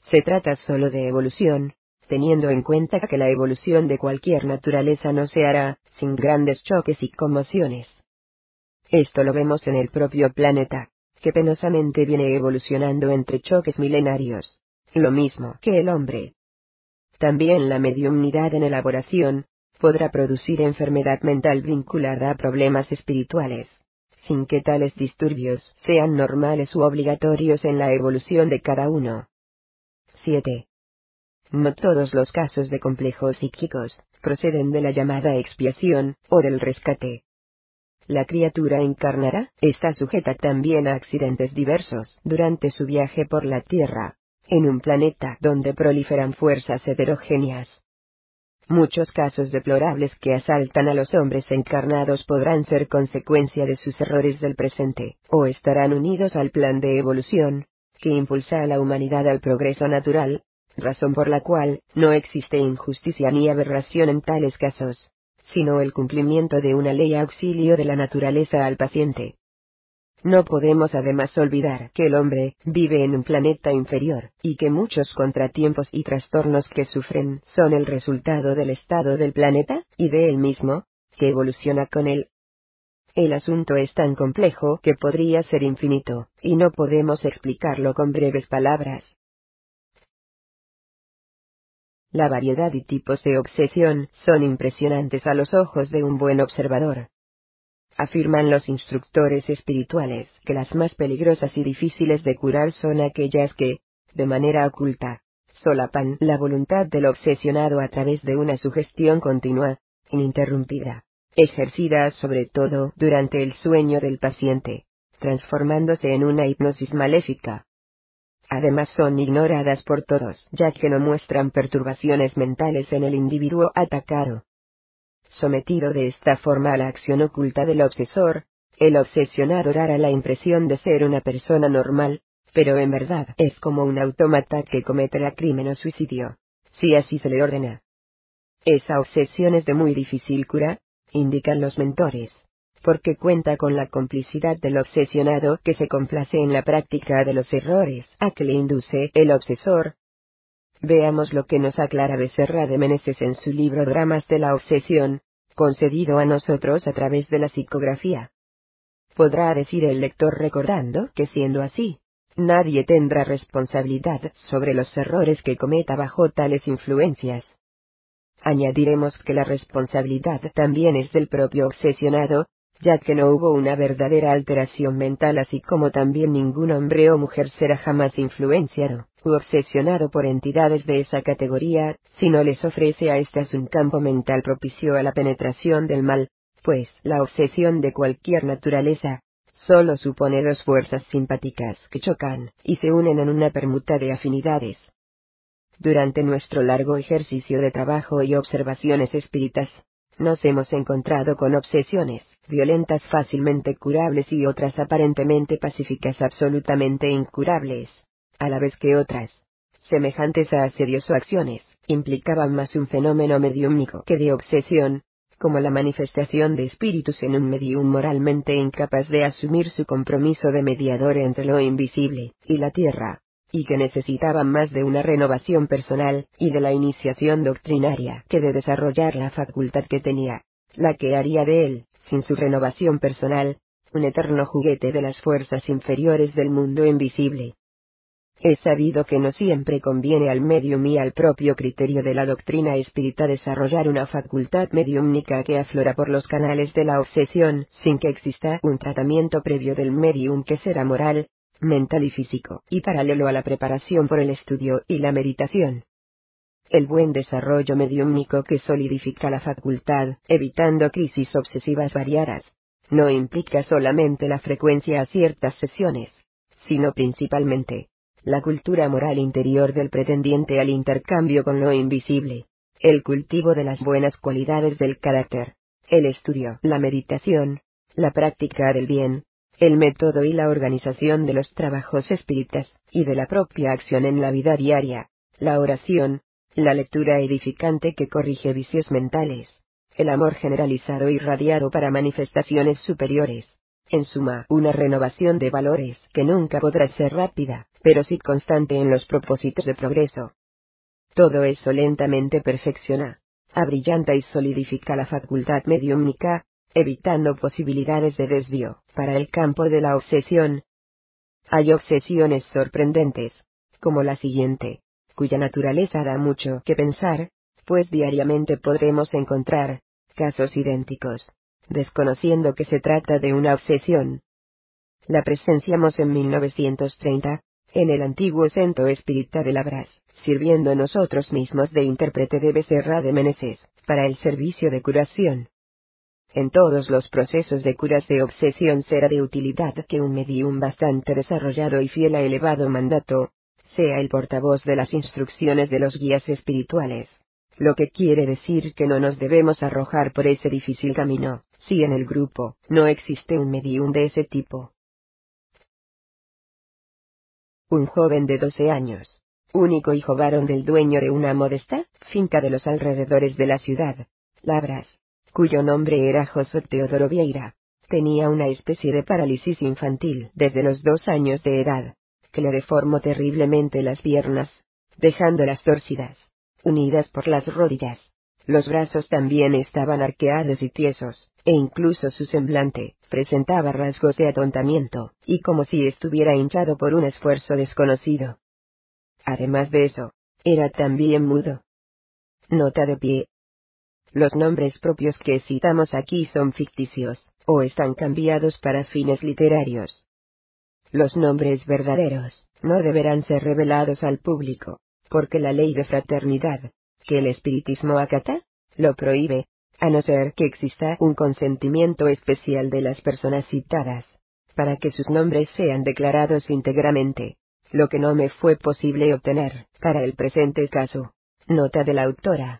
Se trata solo de evolución, teniendo en cuenta que la evolución de cualquier naturaleza no se hará sin grandes choques y conmociones. Esto lo vemos en el propio planeta, que penosamente viene evolucionando entre choques milenarios, lo mismo que el hombre. También la mediumnidad en elaboración podrá producir enfermedad mental vinculada a problemas espirituales, sin que tales disturbios sean normales u obligatorios en la evolución de cada uno. siete. No todos los casos de complejos psíquicos proceden de la llamada expiación o del rescate. La criatura encarnada está sujeta también a accidentes diversos durante su viaje por la Tierra, en un planeta donde proliferan fuerzas heterogéneas. Muchos casos deplorables que asaltan a los hombres encarnados podrán ser consecuencia de sus errores del presente, o estarán unidos al plan de evolución que impulsa a la humanidad al progreso natural, razón por la cual no existe injusticia ni aberración en tales casos, sino el cumplimiento de una ley auxilio de la naturaleza al paciente. No podemos además olvidar que el hombre vive en un planeta inferior, y que muchos contratiempos y trastornos que sufren son el resultado del estado del planeta, y de él mismo, que evoluciona con él. El asunto es tan complejo que podría ser infinito, y no podemos explicarlo con breves palabras. La variedad y tipos de obsesión son impresionantes a los ojos de un buen observador. Afirman los instructores espirituales que las más peligrosas y difíciles de curar son aquellas que, de manera oculta, solapan la voluntad del obsesionado a través de una sugestión continua, ininterrumpida, ejercida sobre todo durante el sueño del paciente, transformándose en una hipnosis maléfica. Además son ignoradas por todos, ya que no muestran perturbaciones mentales en el individuo atacado. Sometido de esta forma a la acción oculta del obsesor, el obsesionado dará la impresión de ser una persona normal, pero en verdad es como un autómata que cometerá crimen o suicidio, si así se le ordena. Esa obsesión es de muy difícil cura, indican los mentores, porque cuenta con la complicidad del obsesionado que se complace en la práctica de los errores a que le induce el obsesor. Veamos lo que nos aclara Becerra de Meneses en su libro Dramas de la Obsesión, concedido a nosotros a través de la psicografía. Podrá decir el lector recordando que siendo así, nadie tendrá responsabilidad sobre los errores que cometa bajo tales influencias. Añadiremos que la responsabilidad también es del propio obsesionado, ya que no hubo una verdadera alteración mental, así como también ningún hombre o mujer será jamás influenciado u obsesionado por entidades de esa categoría, si no les ofrece a estas un campo mental propicio a la penetración del mal, pues la obsesión de cualquier naturaleza solo supone dos fuerzas simpáticas que chocan y se unen en una permuta de afinidades. Durante nuestro largo ejercicio de trabajo y observaciones espíritas, nos hemos encontrado con obsesiones violentas fácilmente curables y otras aparentemente pacíficas absolutamente incurables, a la vez que otras, semejantes a asedios o acciones, implicaban más un fenómeno mediúmnico que de obsesión, como la manifestación de espíritus en un medium moralmente incapaz de asumir su compromiso de mediador entre lo invisible y la tierra, y que necesitaban más de una renovación personal y de la iniciación doctrinaria que de desarrollar la facultad que tenía, la que haría de él, sin su renovación personal, un eterno juguete de las fuerzas inferiores del mundo invisible. Es sabido que no siempre conviene al medium y al propio criterio de la doctrina espírita desarrollar una facultad mediúmnica que aflora por los canales de la obsesión sin que exista un tratamiento previo del medium que será moral, mental y físico, y paralelo a la preparación por el estudio y la meditación. El buen desarrollo mediúmnico que solidifica la facultad, evitando crisis obsesivas variadas, no implica solamente la frecuencia a ciertas sesiones, sino principalmente la cultura moral interior del pretendiente al intercambio con lo invisible, el cultivo de las buenas cualidades del carácter, el estudio, la meditación, la práctica del bien, el método y la organización de los trabajos espíritas, y de la propia acción en la vida diaria, la oración, la lectura edificante que corrige vicios mentales, el amor generalizado y radiado para manifestaciones superiores. En suma, una renovación de valores que nunca podrá ser rápida, pero sí constante en los propósitos de progreso. Todo eso lentamente perfecciona, abrillanta y solidifica la facultad mediúmnica, evitando posibilidades de desvío para el campo de la obsesión. Hay obsesiones sorprendentes, como la siguiente, cuya naturaleza da mucho que pensar, pues diariamente podremos encontrar casos idénticos, desconociendo que se trata de una obsesión. La presenciamos en mil novecientos treinta, en el antiguo Centro Espírita de Labras, sirviendo nosotros mismos de intérprete de Becerra de Meneses, para el servicio de curación. En todos los procesos de curas de obsesión será de utilidad que un medium bastante desarrollado y fiel a elevado mandato, sea el portavoz de las instrucciones de los guías espirituales. Lo que quiere decir que no nos debemos arrojar por ese difícil camino, si en el grupo no existe un medium de ese tipo. Un joven de doce años, único hijo varón del dueño de una modesta finca de los alrededores de la ciudad, Labras, cuyo nombre era José Teodoro Vieira, tenía una especie de parálisis infantil desde los dos años de edad, que le deformó terriblemente las piernas, dejándolas tórcidas, unidas por las rodillas. Los brazos también estaban arqueados y tiesos, e incluso su semblante presentaba rasgos de atontamiento, y como si estuviera hinchado por un esfuerzo desconocido. Además de eso, era también mudo. Nota de pie. Los nombres propios que citamos aquí son ficticios, o están cambiados para fines literarios. Los nombres verdaderos no deberán ser revelados al público, porque la ley de fraternidad, que el espiritismo acata, lo prohíbe, a no ser que exista un consentimiento especial de las personas citadas, para que sus nombres sean declarados íntegramente, lo que no me fue posible obtener para el presente caso. Nota de la autora.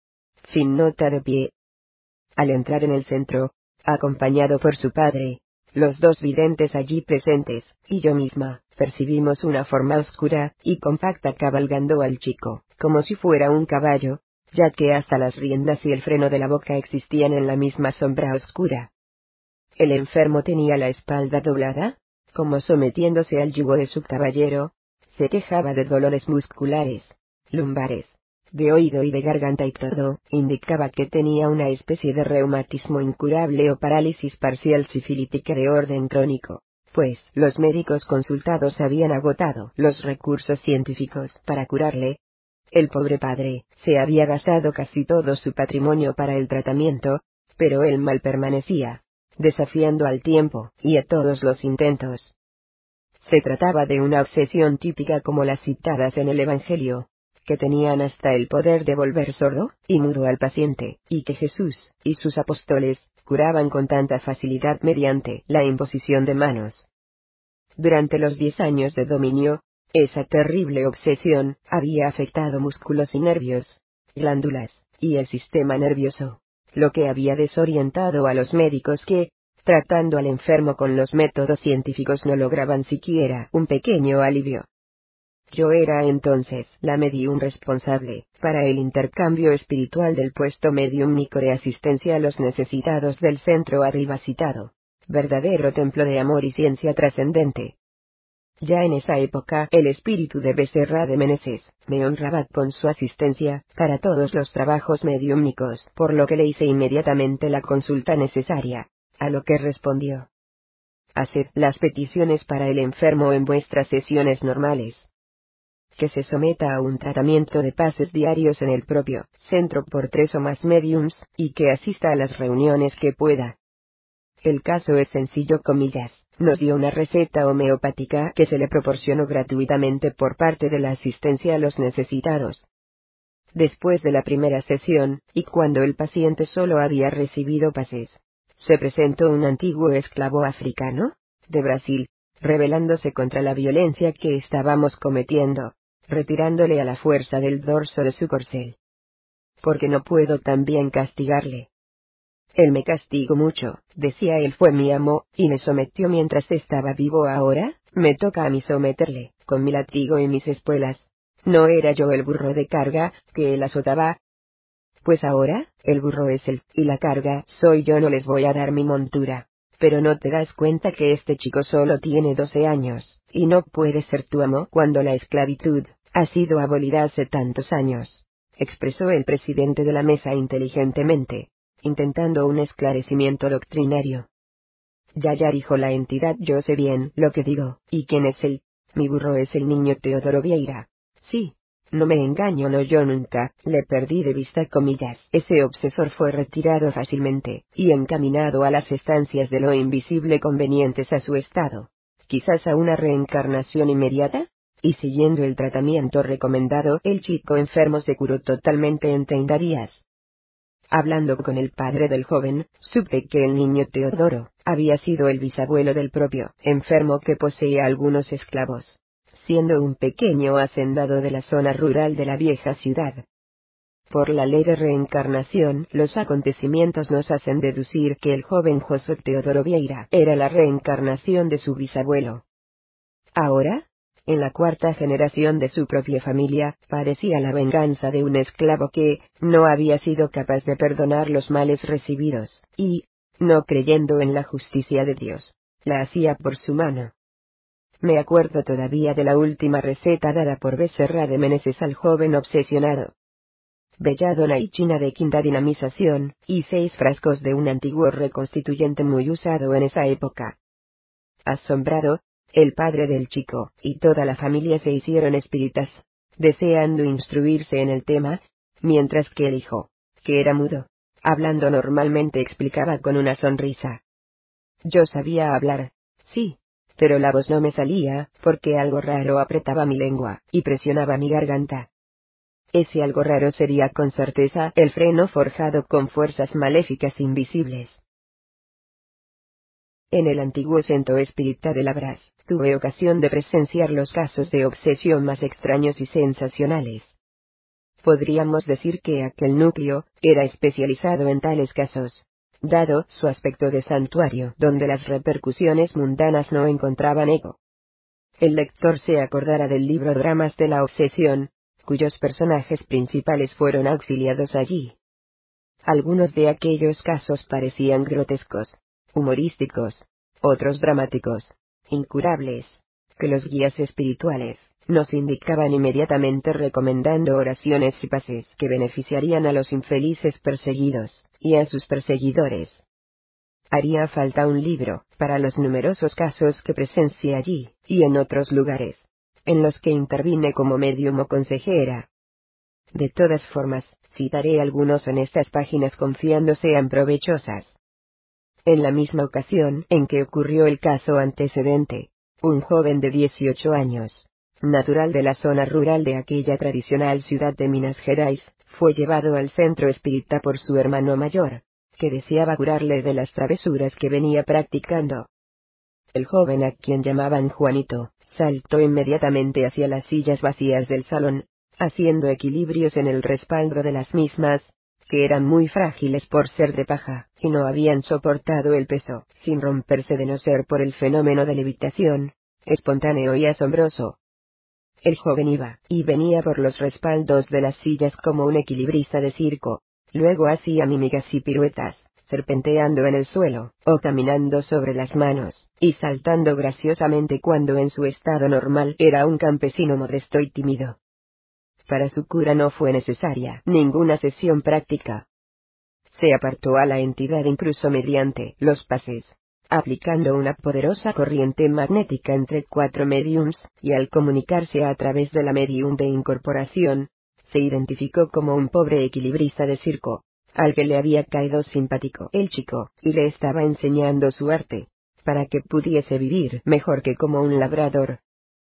Fin nota de pie. Al entrar en el centro, acompañado por su padre, los dos videntes allí presentes, y yo misma, percibimos una forma oscura y compacta cabalgando al chico, como si fuera un caballo, ya que hasta las riendas y el freno de la boca existían en la misma sombra oscura. El enfermo tenía la espalda doblada, como sometiéndose al yugo de su caballero, se quejaba de dolores musculares, lumbares, de oído y de garganta, y todo indicaba que tenía una especie de reumatismo incurable o parálisis parcial sifilítica de orden crónico, pues los médicos consultados habían agotado los recursos científicos para curarle. El pobre padre se había gastado casi todo su patrimonio para el tratamiento, pero el mal permanecía, desafiando al tiempo y a todos los intentos. Se trataba de una obsesión típica como las citadas en el Evangelio, que tenían hasta el poder de volver sordo y mudo al paciente, y que Jesús y sus apóstoles curaban con tanta facilidad mediante la imposición de manos. Durante los diez años de dominio, esa terrible obsesión había afectado músculos y nervios, glándulas, y el sistema nervioso, lo que había desorientado a los médicos que, tratando al enfermo con los métodos científicos, no lograban siquiera un pequeño alivio. Yo era entonces la medium responsable para el intercambio espiritual del puesto mediúmnico de asistencia a los necesitados del centro arriba citado, verdadero templo de amor y ciencia trascendente. Ya en esa época el espíritu de Becerra de Meneses me honraba con su asistencia para todos los trabajos mediúmnicos, por lo que le hice inmediatamente la consulta necesaria, a lo que respondió: haced las peticiones para el enfermo en vuestras sesiones normales. Que se someta a un tratamiento de pases diarios en el propio centro por tres o más mediums, y que asista a las reuniones que pueda. El caso es sencillo, comillas. Nos dio una receta homeopática que se le proporcionó gratuitamente por parte de la asistencia a los necesitados. Después de la primera sesión, y cuando el paciente solo había recibido pases, se presentó un antiguo esclavo africano, de Brasil, rebelándose contra la violencia que estábamos cometiendo, retirándole a la fuerza del dorso de su corcel. Porque no puedo también castigarle. Él me castigó mucho, decía él, fue mi amo, y me sometió mientras estaba vivo. Ahora, me toca a mí someterle, con mi látigo y mis espuelas. ¿No era yo el burro de carga, que él azotaba? Pues ahora, el burro es él, y la carga soy yo. No les voy a dar mi montura, Pero no te das cuenta que este chico solo tiene doce años, y no puede ser tu amo cuando la esclavitud ha sido abolida hace tantos años, expresó el presidente de la mesa inteligentemente, intentando un esclarecimiento doctrinario. Ya ya dijo la entidad, yo sé bien lo que digo. ¿Y quién es él? Mi burro es el niño Teodoro Vieira. Sí. No me engaño, no, yo nunca le perdí de vista, comillas. Ese obsesor fue retirado fácilmente, y encaminado a las estancias de lo invisible convenientes a su estado. Quizás a una reencarnación inmediata. Y siguiendo el tratamiento recomendado, el chico enfermo se curó totalmente en treinta días. Hablando con el padre del joven, supe que el niño Teodoro había sido el bisabuelo del propio enfermo que poseía algunos esclavos, siendo un pequeño hacendado de la zona rural de la vieja ciudad. Por la ley de reencarnación, los acontecimientos nos hacen deducir que el joven José Teodoro Vieira era la reencarnación de su bisabuelo. Ahora, en la cuarta generación de su propia familia, padecía la venganza de un esclavo que no había sido capaz de perdonar los males recibidos, y, no creyendo en la justicia de Dios, la hacía por su mano. Me acuerdo todavía de la última receta dada por Becerra de Meneses al joven obsesionado. Belladona y china de quinta dinamización, y seis frascos de un antiguo reconstituyente muy usado en esa época. Asombrado, el padre del chico y toda la familia se hicieron espíritas, deseando instruirse en el tema, mientras que el hijo, que era mudo, hablando normalmente, explicaba con una sonrisa. Yo sabía hablar, sí, pero la voz no me salía, porque algo raro apretaba mi lengua y presionaba mi garganta. Ese algo raro sería con certeza el freno forjado con fuerzas maléficas invisibles. En el antiguo centro espírita de Labras, tuve ocasión de presenciar los casos de obsesión más extraños y sensacionales. Podríamos decir que aquel núcleo era especializado en tales casos, dado su aspecto de santuario donde las repercusiones mundanas no encontraban eco. El lector se acordará del libro Dramas de la Obsesión, cuyos personajes principales fueron auxiliados allí. Algunos de aquellos casos parecían grotescos, humorísticos, otros dramáticos, incurables, que los guías espirituales nos indicaban inmediatamente recomendando oraciones y pases que beneficiarían a los infelices perseguidos, y a sus perseguidores. Haría falta un libro para los numerosos casos que presencié allí, y en otros lugares, en los que intervine como médium o consejera. De todas formas, citaré algunos en estas páginas confiando sean provechosas. En la misma ocasión en que ocurrió el caso antecedente, un joven de dieciocho años, natural de la zona rural de aquella tradicional ciudad de Minas Gerais, fue llevado al centro espírita por su hermano mayor, que deseaba curarle de las travesuras que venía practicando. El joven, a quien llamaban Juanito, saltó inmediatamente hacia las sillas vacías del salón, haciendo equilibrios en el respaldo de las mismas, que eran muy frágiles por ser de paja, y no habían soportado el peso, sin romperse de no ser por el fenómeno de levitación, espontáneo y asombroso. El joven iba y venía por los respaldos de las sillas como un equilibrista de circo, luego hacía mímicas y piruetas, serpenteando en el suelo, o caminando sobre las manos, y saltando graciosamente cuando en su estado normal era un campesino modesto y tímido. Para su cura no fue necesaria ninguna sesión práctica. Se apartó a la entidad incluso mediante los pases, aplicando una poderosa corriente magnética entre cuatro mediums, y al comunicarse a través de la medium de incorporación, se identificó como un pobre equilibrista de circo, al que le había caído simpático el chico, y le estaba enseñando su arte, para que pudiese vivir mejor que como un labrador.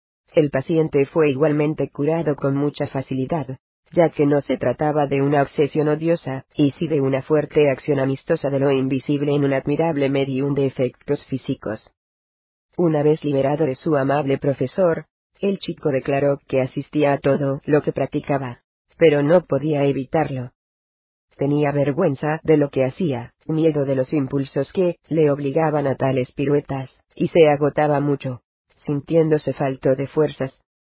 El paciente fue igualmente curado con mucha facilidad, ya que no se trataba de una obsesión odiosa, y sí de una fuerte acción amistosa de lo invisible en un admirable medium de efectos físicos. Una vez liberado de su amable profesor, el chico declaró que asistía a todo lo que practicaba, pero no podía evitarlo. Tenía vergüenza de lo que hacía, miedo de los impulsos que le obligaban a tales piruetas, y se agotaba mucho, sintiéndose falto de fuerzas.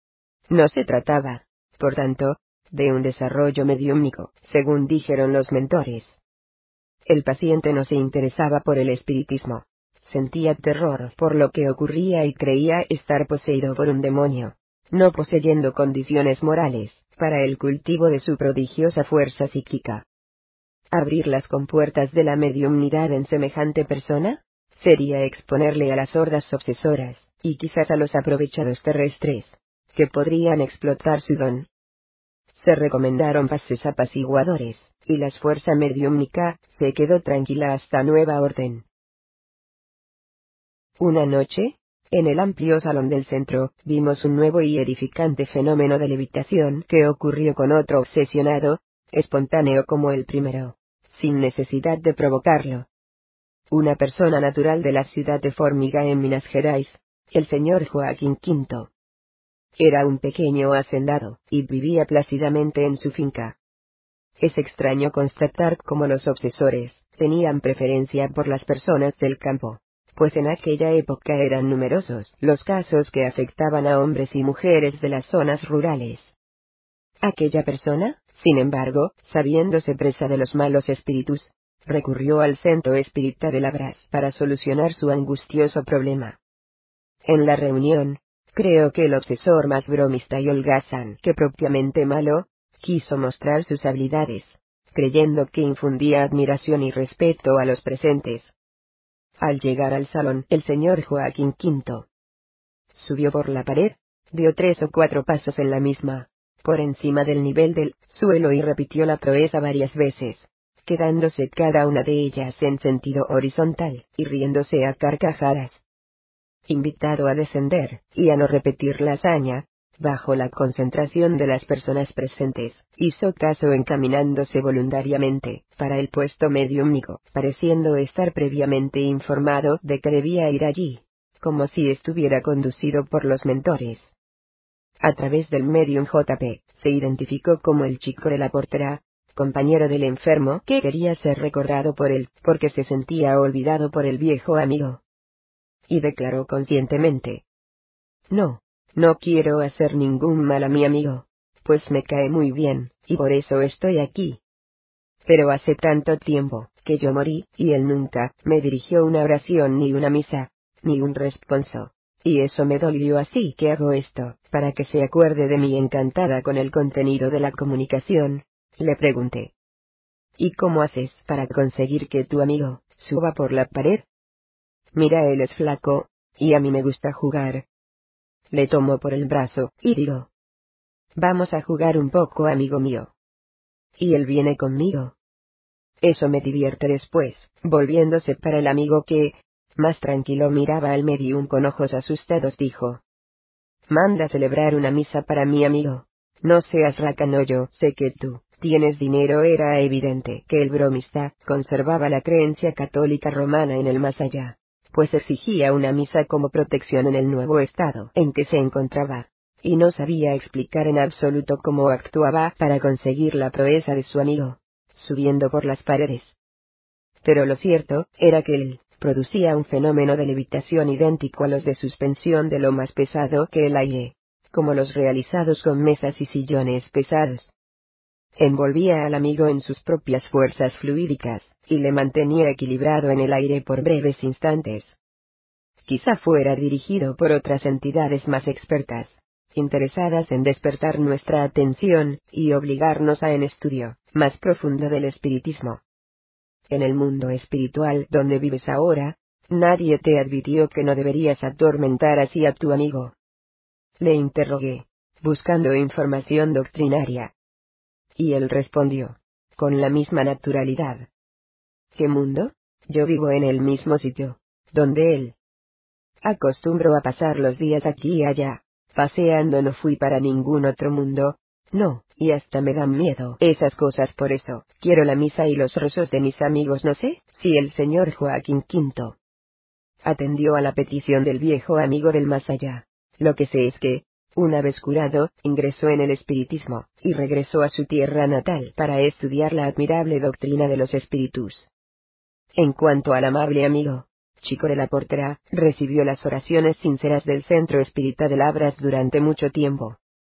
No se trataba, por tanto, de un desarrollo mediúmnico, según dijeron los mentores. El paciente no se interesaba por el espiritismo, Sentía terror por lo que ocurría y creía estar poseído por un demonio, no poseyendo condiciones morales para el cultivo de su prodigiosa fuerza psíquica. ¿Abrir las compuertas de la mediumnidad en semejante persona? Sería exponerle a las hordas obsesoras, y quizás a los aprovechados terrestres, que podrían explotar su don. Se recomendaron pases apaciguadores, y la fuerza mediúmnica se quedó tranquila hasta nueva orden. Una noche, en el amplio salón del centro, vimos un nuevo y edificante fenómeno de levitación que ocurrió con otro obsesionado, espontáneo como el primero, sin necesidad de provocarlo. Una persona natural de la ciudad de Formiga en Minas Gerais, el señor Joaquín Quinto. Era un pequeño hacendado, y vivía plácidamente en su finca. Es extraño constatar cómo los obsesores tenían preferencia por las personas del campo, pues en aquella época eran numerosos los casos que afectaban a hombres y mujeres de las zonas rurales. Aquella persona, sin embargo, sabiéndose presa de los malos espíritus, recurrió al centro espírita de Labras para solucionar su angustioso problema. En la reunión, creo que el obsesor más bromista y holgazán que propiamente malo, quiso mostrar sus habilidades, creyendo que infundía admiración y respeto a los presentes. Al llegar al salón, el señor Joaquín Quinto subió por la pared, dio tres o cuatro pasos en la misma, por encima del nivel del suelo y repitió la proeza varias veces, quedándose cada una de ellas en sentido horizontal, y riéndose a carcajadas. Invitado a descender, y a no repetir la hazaña, bajo la concentración de las personas presentes, hizo caso encaminándose voluntariamente para el puesto mediúmnico, pareciendo estar previamente informado de que debía ir allí, como si estuviera conducido por los mentores. A través del medium J P, se identificó como el chico de la portera, compañero del enfermo que quería ser recordado por él, porque se sentía olvidado por el viejo amigo. Y declaró conscientemente: No, no quiero hacer ningún mal a mi amigo, pues me cae muy bien, y por eso estoy aquí. Pero hace tanto tiempo que yo morí, y él nunca me dirigió una oración ni una misa, ni un responso. Y eso me dolió, así que hago esto, para que se acuerde de mí. Encantada con el contenido de la comunicación, le pregunté: ¿Y cómo haces para conseguir que tu amigo suba por la pared? Mira, él es flaco, y a mí me gusta jugar. Le tomo por el brazo, y digo: Vamos a jugar un poco, amigo mío. Y él viene conmigo. Eso me divierte. Después, volviéndose para el amigo que, más tranquilo, miraba al medium con ojos asustados, dijo: Manda celebrar una misa para mi amigo. No seas racanollo, sé que tú tienes dinero. Era evidente que el bromista conservaba la creencia católica romana en el más allá, pues exigía una misa como protección en el nuevo estado en que se encontraba, y no sabía explicar en absoluto cómo actuaba para conseguir la proeza de su amigo, subiendo por las paredes. Pero lo cierto era que él producía un fenómeno de levitación idéntico a los de suspensión de lo más pesado que el aire, como los realizados con mesas y sillones pesados. Envolvía al amigo en sus propias fuerzas fluídicas, y le mantenía equilibrado en el aire por breves instantes. Quizá fuera dirigido por otras entidades más expertas, interesadas en despertar nuestra atención y obligarnos a un estudio más profundo del espiritismo. En el mundo espiritual donde vives ahora, nadie te advirtió que no deberías atormentar así a tu amigo. Le interrogué, buscando información doctrinaria. Y él respondió, con la misma naturalidad: ¿Qué mundo? Yo vivo en el mismo sitio donde él. Acostumbro a pasar los días aquí y allá, paseando. No fui para ningún otro mundo, no, y hasta me dan miedo esas cosas. Por eso quiero la misa y los rezos de mis amigos. No sé si el señor Joaquín Quinto atendió a la petición del viejo amigo del más allá. Lo que sé es que, una vez curado, ingresó en el espiritismo, y regresó a su tierra natal para estudiar la admirable doctrina de los espíritus. En cuanto al amable amigo, chico de la portera, recibió las oraciones sinceras del centro espírita de Labras durante mucho tiempo.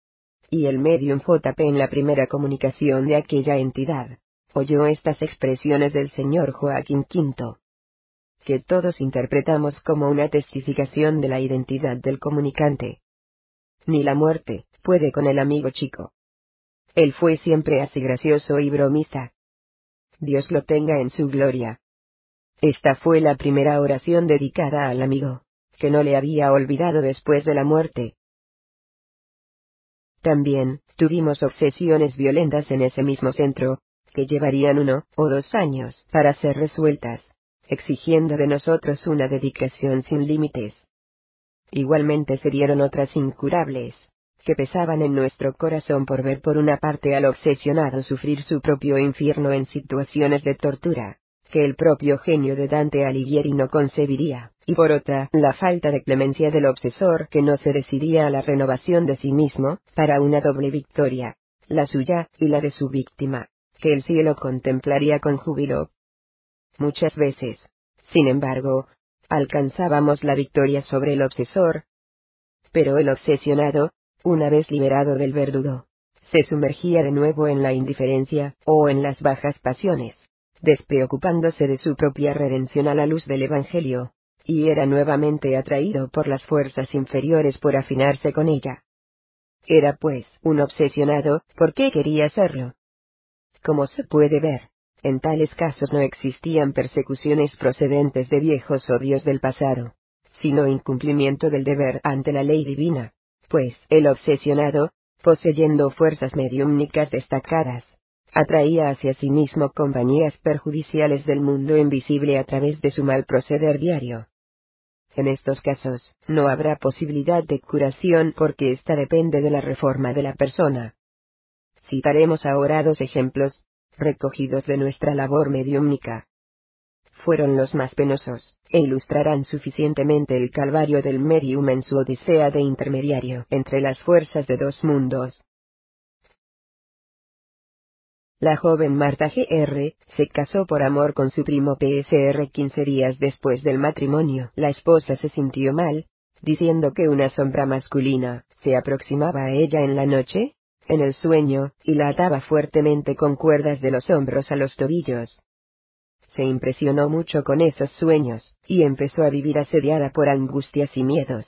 Y el medium J P, en la primera comunicación de aquella entidad, oyó estas expresiones del señor Joaquín Quinto: que todos interpretamos como una testificación de la identidad del comunicante. Ni la muerte puede con el amigo chico. Él fue siempre así gracioso y bromista. Dios lo tenga en su gloria. Esta fue la primera oración dedicada al amigo, que no le había olvidado después de la muerte. También tuvimos obsesiones violentas en ese mismo centro, que llevarían uno o dos años para ser resueltas, exigiendo de nosotros una dedicación sin límites. Igualmente se dieron otras incurables, que pesaban en nuestro corazón por ver por una parte al obsesionado sufrir su propio infierno en situaciones de tortura, que el propio genio de Dante Alighieri no concebiría, y por otra, la falta de clemencia del obsesor que no se decidía a la renovación de sí mismo, para una doble victoria, la suya y la de su víctima, que el cielo contemplaría con júbilo. Muchas veces, sin embargo, alcanzábamos la victoria sobre el obsesor, pero el obsesionado, una vez liberado del verdugo, se sumergía de nuevo en la indiferencia, o en las bajas pasiones, despreocupándose de su propia redención a la luz del Evangelio, y era nuevamente atraído por las fuerzas inferiores por afinarse con ella. Era pues un obsesionado, porque quería serlo. Como se puede ver, en tales casos no existían persecuciones procedentes de viejos odios del pasado, sino incumplimiento del deber ante la ley divina, pues el obsesionado, poseyendo fuerzas mediúmnicas destacadas, atraía hacia sí mismo compañías perjudiciales del mundo invisible a través de su mal proceder diario. En estos casos, no habrá posibilidad de curación porque ésta depende de la reforma de la persona. Citaremos ahora dos ejemplos, recogidos de nuestra labor mediúmnica. Fueron los más penosos, e ilustrarán suficientemente el calvario del medium en su odisea de intermediario entre las fuerzas de dos mundos. La joven Marta G R se casó por amor con su primo P S R quince días después del matrimonio. La esposa se sintió mal, diciendo que una sombra masculina se aproximaba a ella en la noche, en el sueño, y la ataba fuertemente con cuerdas de los hombros a los tobillos. Se impresionó mucho con esos sueños, y empezó a vivir asediada por angustias y miedos.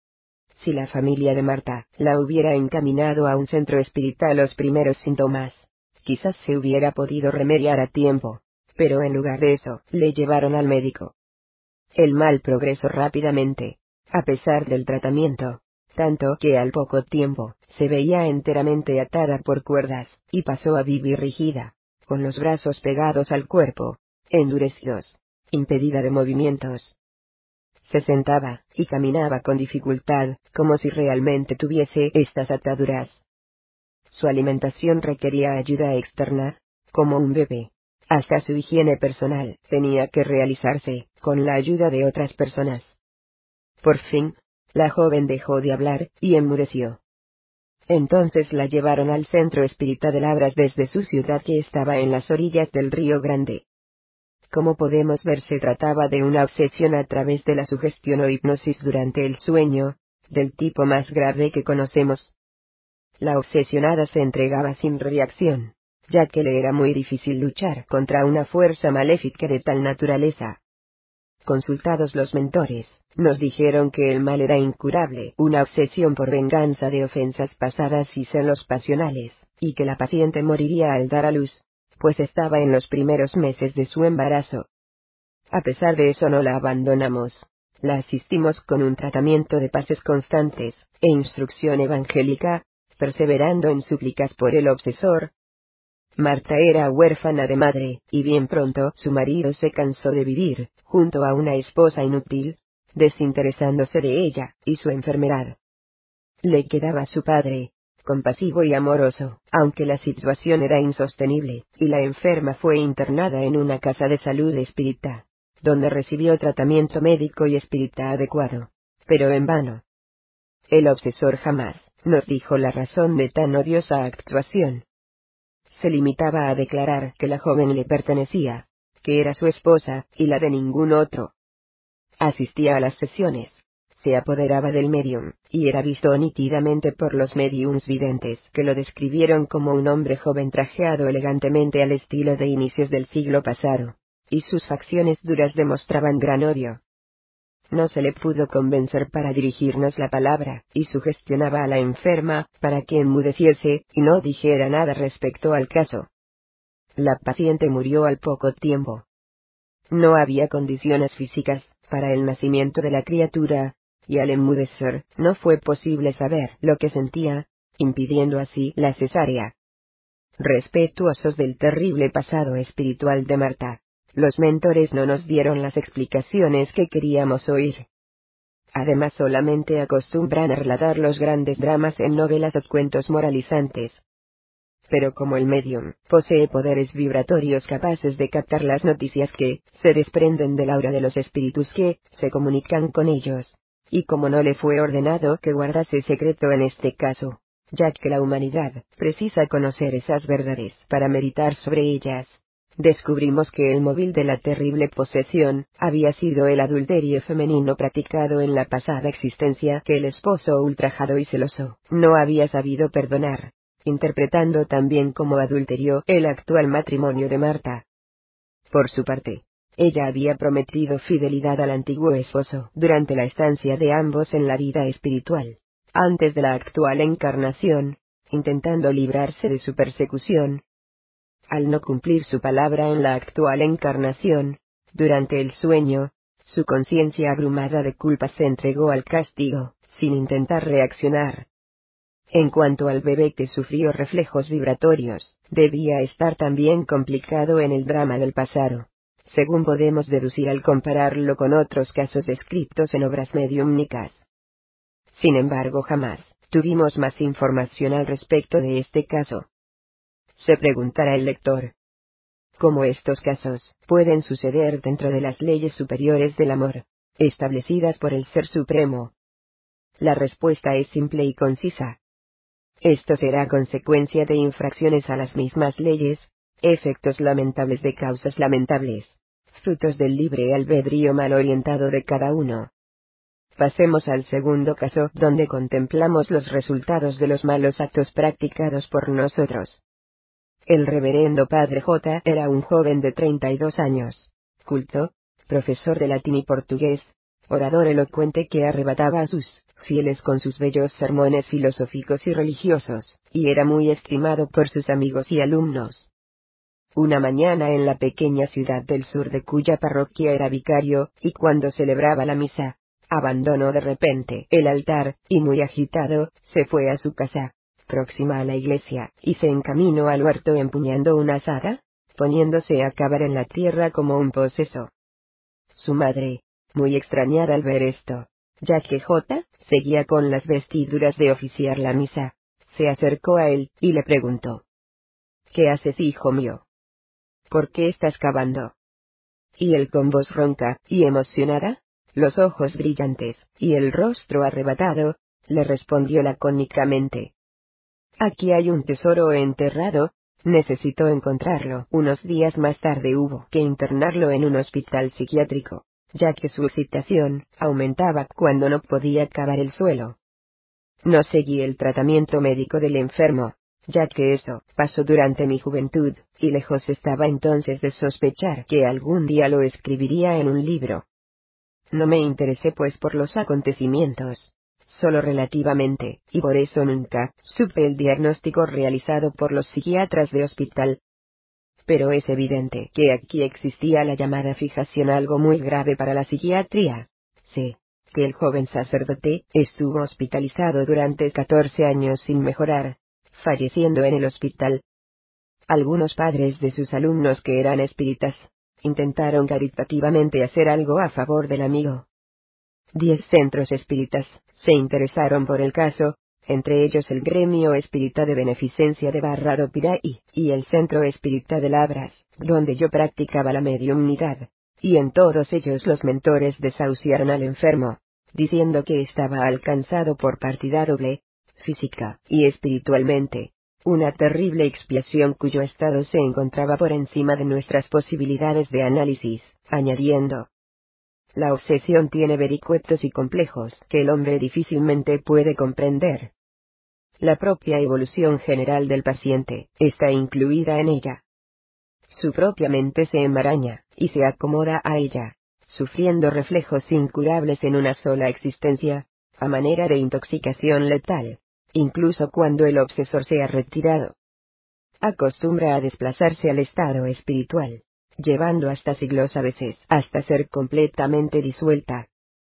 Si la familia de Marta la hubiera encaminado a un centro espiritual los primeros síntomas, quizás se hubiera podido remediar a tiempo, pero en lugar de eso, le llevaron al médico. El mal progresó rápidamente, a pesar del tratamiento, tanto que al poco tiempo, se veía enteramente atada por cuerdas, y pasó a vivir rígida, con los brazos pegados al cuerpo, endurecidos, impedida de movimientos. Se sentaba, y caminaba con dificultad, como si realmente tuviese estas ataduras. Su alimentación requería ayuda externa, como un bebé. Hasta su higiene personal tenía que realizarse, con la ayuda de otras personas. Por fin, la joven dejó de hablar, y enmudeció. Entonces la llevaron al centro espírita de Labras desde su ciudad que estaba en las orillas del Río Grande. Como podemos ver, se trataba de una obsesión a través de la sugestión o hipnosis durante el sueño, del tipo más grave que conocemos. La obsesionada se entregaba sin reacción, ya que le era muy difícil luchar contra una fuerza maléfica de tal naturaleza. Consultados los mentores, nos dijeron que el mal era incurable, una obsesión por venganza de ofensas pasadas y celos pasionales, y que la paciente moriría al dar a luz, pues estaba en los primeros meses de su embarazo. A pesar de eso no la abandonamos. La asistimos con un tratamiento de paces constantes, e instrucción evangélica, perseverando en súplicas por el obsesor. Marta era huérfana de madre, y bien pronto su marido se cansó de vivir, junto a una esposa inútil, desinteresándose de ella, y su enfermedad. Le quedaba su padre, compasivo y amoroso, aunque la situación era insostenible, y la enferma fue internada en una casa de salud espírita, donde recibió tratamiento médico y espírita adecuado, pero en vano. El obsesor jamás nos dijo la razón de tan odiosa actuación. Se limitaba a declarar que la joven le pertenecía, que era su esposa, y la de ningún otro. Asistía a las sesiones, se apoderaba del medium, y era visto nítidamente por los mediums videntes que lo describieron como un hombre joven trajeado elegantemente al estilo de inicios del siglo pasado, y sus facciones duras demostraban gran odio. No se le pudo convencer para dirigirnos la palabra, y sugestionaba a la enferma, para que enmudeciese, y no dijera nada respecto al caso. La paciente murió al poco tiempo. No había condiciones físicas para el nacimiento de la criatura, y al enmudecer, no fue posible saber lo que sentía, impidiendo así la cesárea. Respetuosos del terrible pasado espiritual de Marta, los mentores no nos dieron las explicaciones que queríamos oír. Además, solamente acostumbran a relatar los grandes dramas en novelas o cuentos moralizantes. Pero como el medium posee poderes vibratorios capaces de captar las noticias que se desprenden del aura de los espíritus que se comunican con ellos, y como no le fue ordenado que guardase secreto en este caso, ya que la humanidad precisa conocer esas verdades para meditar sobre ellas, descubrimos que el móvil de la terrible posesión había sido el adulterio femenino practicado en la pasada existencia que el esposo ultrajado y celoso no había sabido perdonar, interpretando también como adulterio el actual matrimonio de Marta. Por su parte, ella había prometido fidelidad al antiguo esposo durante la estancia de ambos en la vida espiritual, antes de la actual encarnación, intentando librarse de su persecución. Al no cumplir su palabra en la actual encarnación, durante el sueño, su conciencia abrumada de culpa se entregó al castigo, sin intentar reaccionar. En cuanto al bebé que sufrió reflejos vibratorios, debía estar también complicado en el drama del pasado, según podemos deducir al compararlo con otros casos descritos en obras mediúmnicas. Sin embargo, jamás tuvimos más información al respecto de este caso. Se preguntará el lector: ¿cómo estos casos pueden suceder dentro de las leyes superiores del amor, establecidas por el Ser Supremo? La respuesta es simple y concisa. Esto será consecuencia de infracciones a las mismas leyes, efectos lamentables de causas lamentables, frutos del libre albedrío mal orientado de cada uno. Pasemos al segundo caso, donde contemplamos los resultados de los malos actos practicados por nosotros. El reverendo Padre J. era un joven de treinta y dos años, culto, profesor de latín y portugués, orador elocuente que arrebataba a sus fieles con sus bellos sermones filosóficos y religiosos, y era muy estimado por sus amigos y alumnos. Una mañana en la pequeña ciudad del sur de cuya parroquia era vicario, y cuando celebraba la misa, abandonó de repente el altar, y muy agitado, se fue a su casa, próxima a la iglesia, y se encaminó al huerto empuñando una azada, poniéndose a cavar en la tierra como un poseso. Su madre, muy extrañada al ver esto, ya que J. seguía con las vestiduras de oficiar la misa, se acercó a él, y le preguntó: ¿qué haces, hijo mío? ¿Por qué estás cavando? Y él, con voz ronca y emocionada, los ojos brillantes, y el rostro arrebatado, le respondió lacónicamente: aquí hay un tesoro enterrado, necesito encontrarlo. Unos días más tarde hubo que internarlo en un hospital psiquiátrico, ya que su excitación aumentaba cuando no podía cavar el suelo. No seguí el tratamiento médico del enfermo, ya que eso pasó durante mi juventud, y lejos estaba entonces de sospechar que algún día lo escribiría en un libro. No me interesé pues por los acontecimientos, solo relativamente, y por eso nunca supe el diagnóstico realizado por los psiquiatras de hospital. Pero es evidente que aquí existía la llamada fijación, algo muy grave para la psiquiatría. Sé que el joven sacerdote estuvo hospitalizado durante catorce años sin mejorar, falleciendo en el hospital. Algunos padres de sus alumnos que eran espíritas intentaron caritativamente hacer algo a favor del amigo. Diez centros espíritas se interesaron por el caso, entre ellos el Gremio Espírita de Beneficencia de Barra do Piraí, y el Centro Espírita de Labras, donde yo practicaba la mediumnidad, y en todos ellos los mentores desahuciaron al enfermo, diciendo que estaba alcanzado por partida doble, física y espiritualmente, una terrible expiación cuyo estado se encontraba por encima de nuestras posibilidades de análisis, añadiendo: la obsesión tiene vericuetos y complejos que el hombre difícilmente puede comprender. La propia evolución general del paciente está incluida en ella. su propia mente se enmaraña, y se acomoda a ella, sufriendo reflejos incurables en una sola existencia, a manera de intoxicación letal, incluso cuando el obsesor se ha retirado. Acostumbra a desplazarse al estado espiritual, llevando hasta siglos, a veces hasta ser completamente disuelta.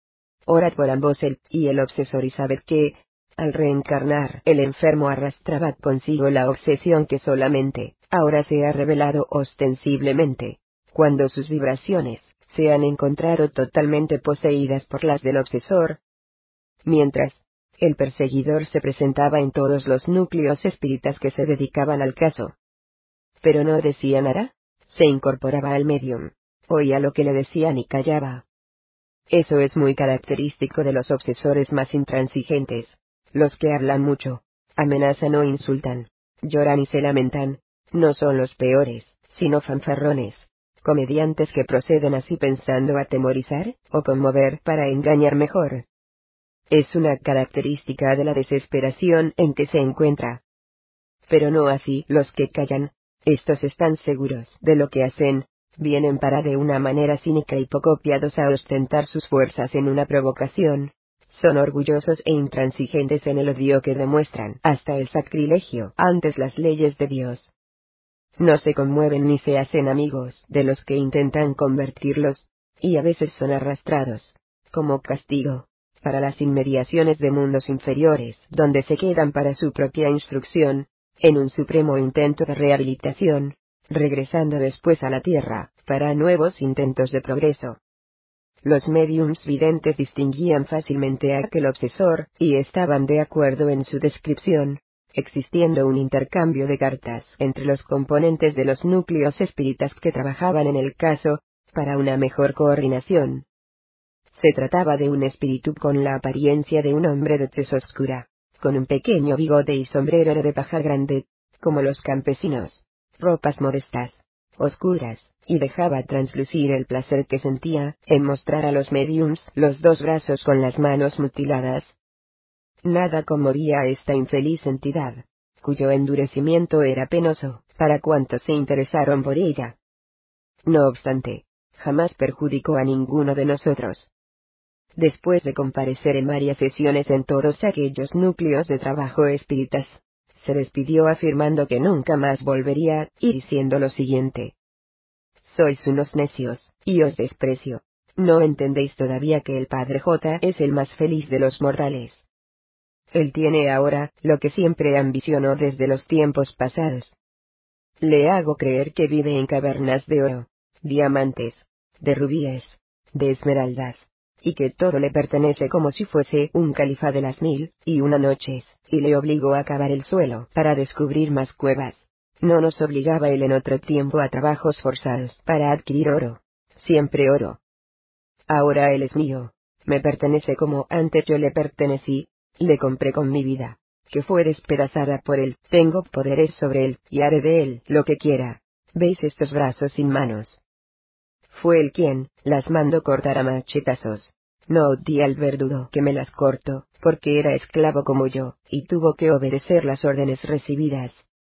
Ora por ambos él y el obsesor, y sabe que, al reencarnar, el enfermo arrastraba consigo la obsesión que solamente ahora se ha revelado ostensiblemente, cuando sus vibraciones se han encontrado totalmente poseídas por las del obsesor. Mientras, el perseguidor se presentaba en todos los núcleos espíritas que se dedicaban al caso. Pero no decía nada, se incorporaba al medium, oía lo que le decían y callaba. Eso es muy característico de los obsesores más intransigentes, los que hablan mucho, amenazan o insultan, lloran y se lamentan, no son los peores, sino fanfarrones, comediantes que proceden así pensando atemorizar o conmover para engañar mejor. Es una característica de la desesperación en que se encuentra. Pero no así los que callan, estos están seguros de lo que hacen, vienen para de una manera cínica y poco piadosa a ostentar sus fuerzas en una provocación, son orgullosos e intransigentes en el odio que demuestran hasta el sacrilegio antes las leyes de Dios. No se conmueven ni se hacen amigos de los que intentan convertirlos, y a veces son arrastrados, como castigo, para las inmediaciones de mundos inferiores, donde se quedan para su propia instrucción, en un supremo intento de rehabilitación, regresando después a la tierra, para nuevos intentos de progreso. Los médiums videntes distinguían fácilmente a aquel obsesor, y estaban de acuerdo en su descripción, existiendo un intercambio de cartas entre los componentes de los núcleos espíritas que trabajaban en el caso, para una mejor coordinación. Se trataba de un espíritu con la apariencia de un hombre de tez oscura, con un pequeño bigote y sombrero de paja grande, como los campesinos, ropas modestas, oscuras, y dejaba translucir el placer que sentía en mostrar a los médiums los dos brazos con las manos mutiladas. Nada conmovía a esta infeliz entidad, cuyo endurecimiento era penoso para cuantos se interesaron por ella. No obstante, jamás perjudicó a ninguno de nosotros. Después de comparecer en varias sesiones en todos aquellos núcleos de trabajo espíritas, se despidió afirmando que nunca más volvería, y diciendo lo siguiente: sois unos necios, y os desprecio. ¿No entendéis todavía que el Padre J es el más feliz de los mortales? Él tiene ahora lo que siempre ambicionó desde los tiempos pasados. Le hago creer que vive en cavernas de oro, diamantes, de rubíes, de esmeraldas, y que todo le pertenece como si fuese un califa de las mil y una noches, y le obligó a cavar el suelo para descubrir más cuevas. No nos obligaba él en otro tiempo a trabajos forzados para adquirir oro, siempre oro. Ahora él es mío, me pertenece como antes yo le pertenecí, le compré con mi vida, que fue despedazada por él, tengo poderes sobre él, y haré de él lo que quiera. ¿Veis estos brazos sin manos? Fue él quien las mandó cortar a machetazos. No di al verdugo que me las cortó, porque era esclavo como yo, y tuvo que obedecer las órdenes recibidas.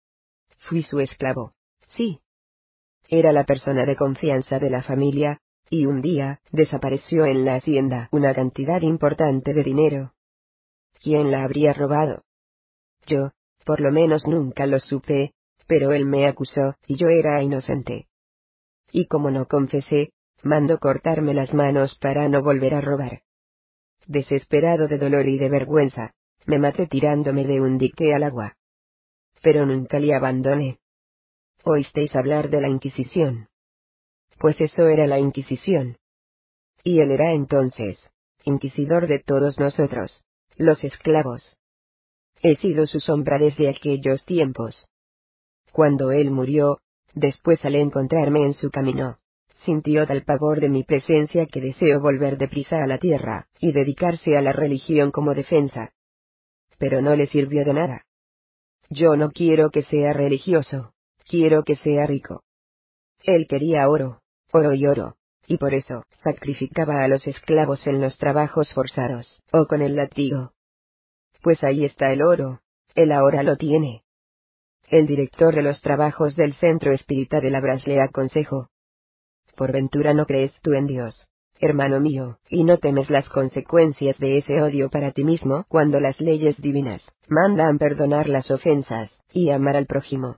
Fui su esclavo. Sí. Era la persona de confianza de la familia, y un día, desapareció en la hacienda una cantidad importante de dinero. ¿Quién la habría robado? Yo, por lo menos nunca lo supe, pero él me acusó, y yo era inocente. Y como no confesé, mandó cortarme las manos para no volver a robar. Desesperado de dolor y de vergüenza, me maté tirándome de un dique al agua. Pero nunca le abandoné. ¿Oísteis hablar de la Inquisición? Pues eso era la Inquisición. Y él era entonces inquisidor de todos nosotros, los esclavos. He sido su sombra desde aquellos tiempos. Cuando él murió, después al encontrarme en su camino, sintió tal pavor de mi presencia que deseó volver deprisa a la tierra, y dedicarse a la religión como defensa. Pero no le sirvió de nada. Yo no quiero que sea religioso, quiero que sea rico. Él quería oro, oro y oro, y por eso sacrificaba a los esclavos en los trabajos forzados, o con el látigo. Pues ahí está el oro, él ahora lo tiene. el director de los trabajos del Centro Espírita de Labras le aconsejó: ¿por ventura no crees tú en Dios, hermano mío, y no temes las consecuencias de ese odio para ti mismo cuando las leyes divinas mandan perdonar las ofensas y amar al prójimo?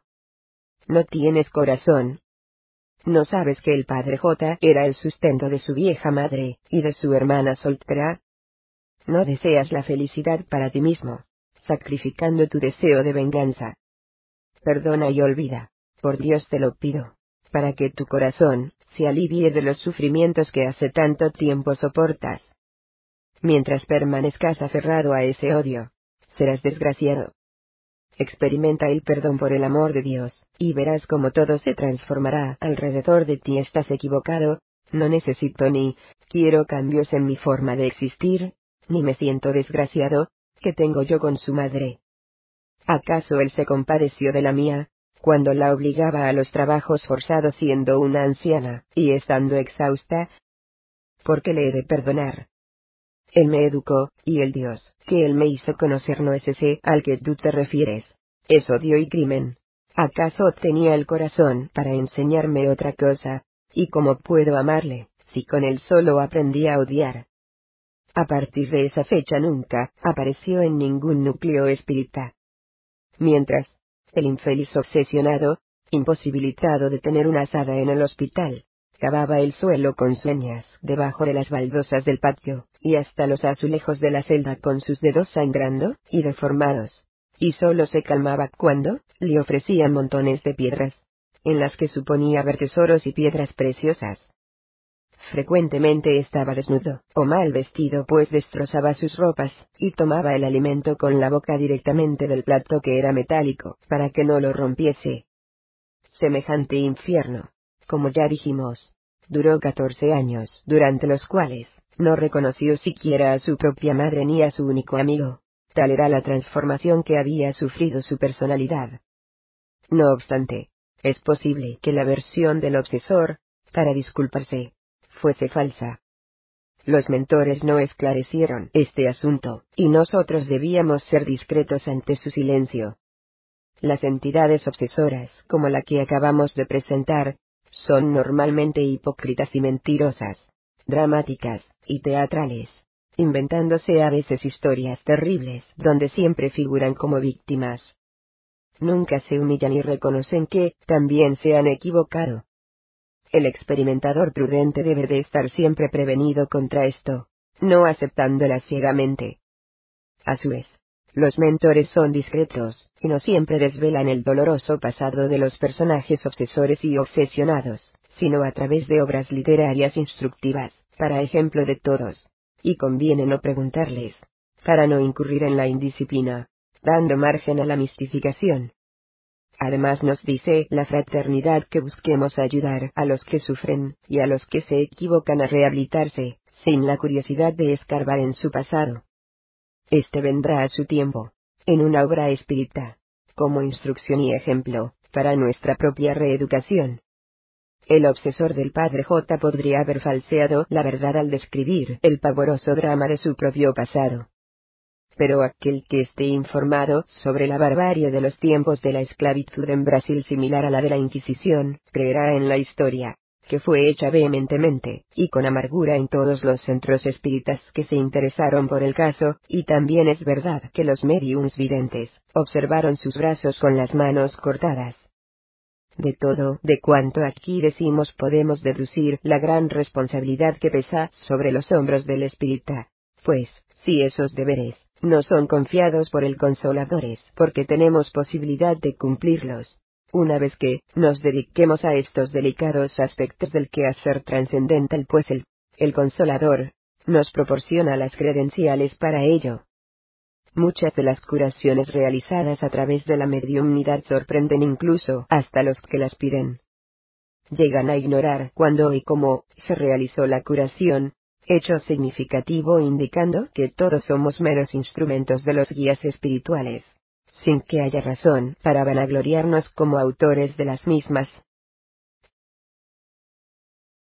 ¿No tienes corazón? ¿No sabes que el padre J era el sustento de su vieja madre y de su hermana soltera? ¿No deseas la felicidad para ti mismo, sacrificando tu deseo de venganza? Perdona y olvida, por Dios te lo pido, para que tu corazón se alivie de los sufrimientos que hace tanto tiempo soportas. Mientras permanezcas aferrado a ese odio, serás desgraciado. Experimenta el perdón por el amor de Dios, y verás cómo todo se transformará alrededor de ti. Estás equivocado, no necesito ni quiero cambios en mi forma de existir, ni me siento desgraciado, que tengo yo con su madre. ¿Acaso él se compadeció de la mía, cuando la obligaba a los trabajos forzados siendo una anciana, y estando exhausta? ¿Por qué le he de perdonar? Él me educó, y el Dios que él me hizo conocer no es ese al que tú te refieres. Es odio y crimen. ¿Acaso tenía el corazón para enseñarme otra cosa? ¿Y cómo puedo amarle, si con él solo aprendí a odiar? A partir de esa fecha nunca apareció en ningún núcleo espírita. Mientras, el infeliz obsesionado, imposibilitado de tener una asada en el hospital, cavaba el suelo con sueñas debajo de las baldosas del patio, y hasta los azulejos de la celda con sus dedos sangrando y deformados, y solo se calmaba cuando le ofrecían montones de piedras, en las que suponía ver tesoros y piedras preciosas. Frecuentemente estaba desnudo, o mal vestido, pues destrozaba sus ropas, y tomaba el alimento con la boca directamente del plato, que era metálico, para que no lo rompiese. Semejante infierno, como ya dijimos, duró catorce años, durante los cuales no reconoció siquiera a su propia madre ni a su único amigo. Tal era la transformación que había sufrido su personalidad. No obstante, es posible que la versión del obsesor, para disculparse, fuese falsa. Los mentores no esclarecieron este asunto, y nosotros debíamos ser discretos ante su silencio. Las entidades obsesoras, como la que acabamos de presentar, son normalmente hipócritas y mentirosas, dramáticas y teatrales, inventándose a veces historias terribles donde siempre figuran como víctimas. Nunca se humillan y reconocen que también se han equivocado. El experimentador prudente debe de estar siempre prevenido contra esto, no aceptándola ciegamente. A su vez, los mentores son discretos, y no siempre desvelan el doloroso pasado de los personajes obsesores y obsesionados, sino a través de obras literarias instructivas, para ejemplo de todos, y conviene no preguntarles, para no incurrir en la indisciplina, dando margen a la mistificación. Además nos dice la fraternidad que busquemos ayudar a los que sufren, y a los que se equivocan a rehabilitarse, sin la curiosidad de escarbar en su pasado. Este vendrá a su tiempo, en una obra espírita, como instrucción y ejemplo, para nuestra propia reeducación. El obsesor del padre J podría haber falseado la verdad al describir el pavoroso drama de su propio pasado. Pero aquel que esté informado sobre la barbarie de los tiempos de la esclavitud en Brasil, similar a la de la Inquisición, creerá en la historia, que fue hecha vehementemente y con amargura en todos los centros espíritas que se interesaron por el caso, y también es verdad que los médiums videntes observaron sus brazos con las manos cortadas. De todo de cuanto aquí decimos podemos deducir la gran responsabilidad que pesa sobre los hombros del espírita, pues, si esos deberes no son confiados por el Consolador es porque tenemos posibilidad de cumplirlos. Una vez que nos dediquemos a estos delicados aspectos del quehacer trascendental, pues el, el Consolador nos proporciona las credenciales para ello. Muchas de las curaciones realizadas a través de la mediumnidad sorprenden incluso hasta los que las piden. Llegan a ignorar cuándo y cómo se realizó la curación, hecho significativo indicando que todos somos meros instrumentos de los guías espirituales, sin que haya razón para vanagloriarnos como autores de las mismas.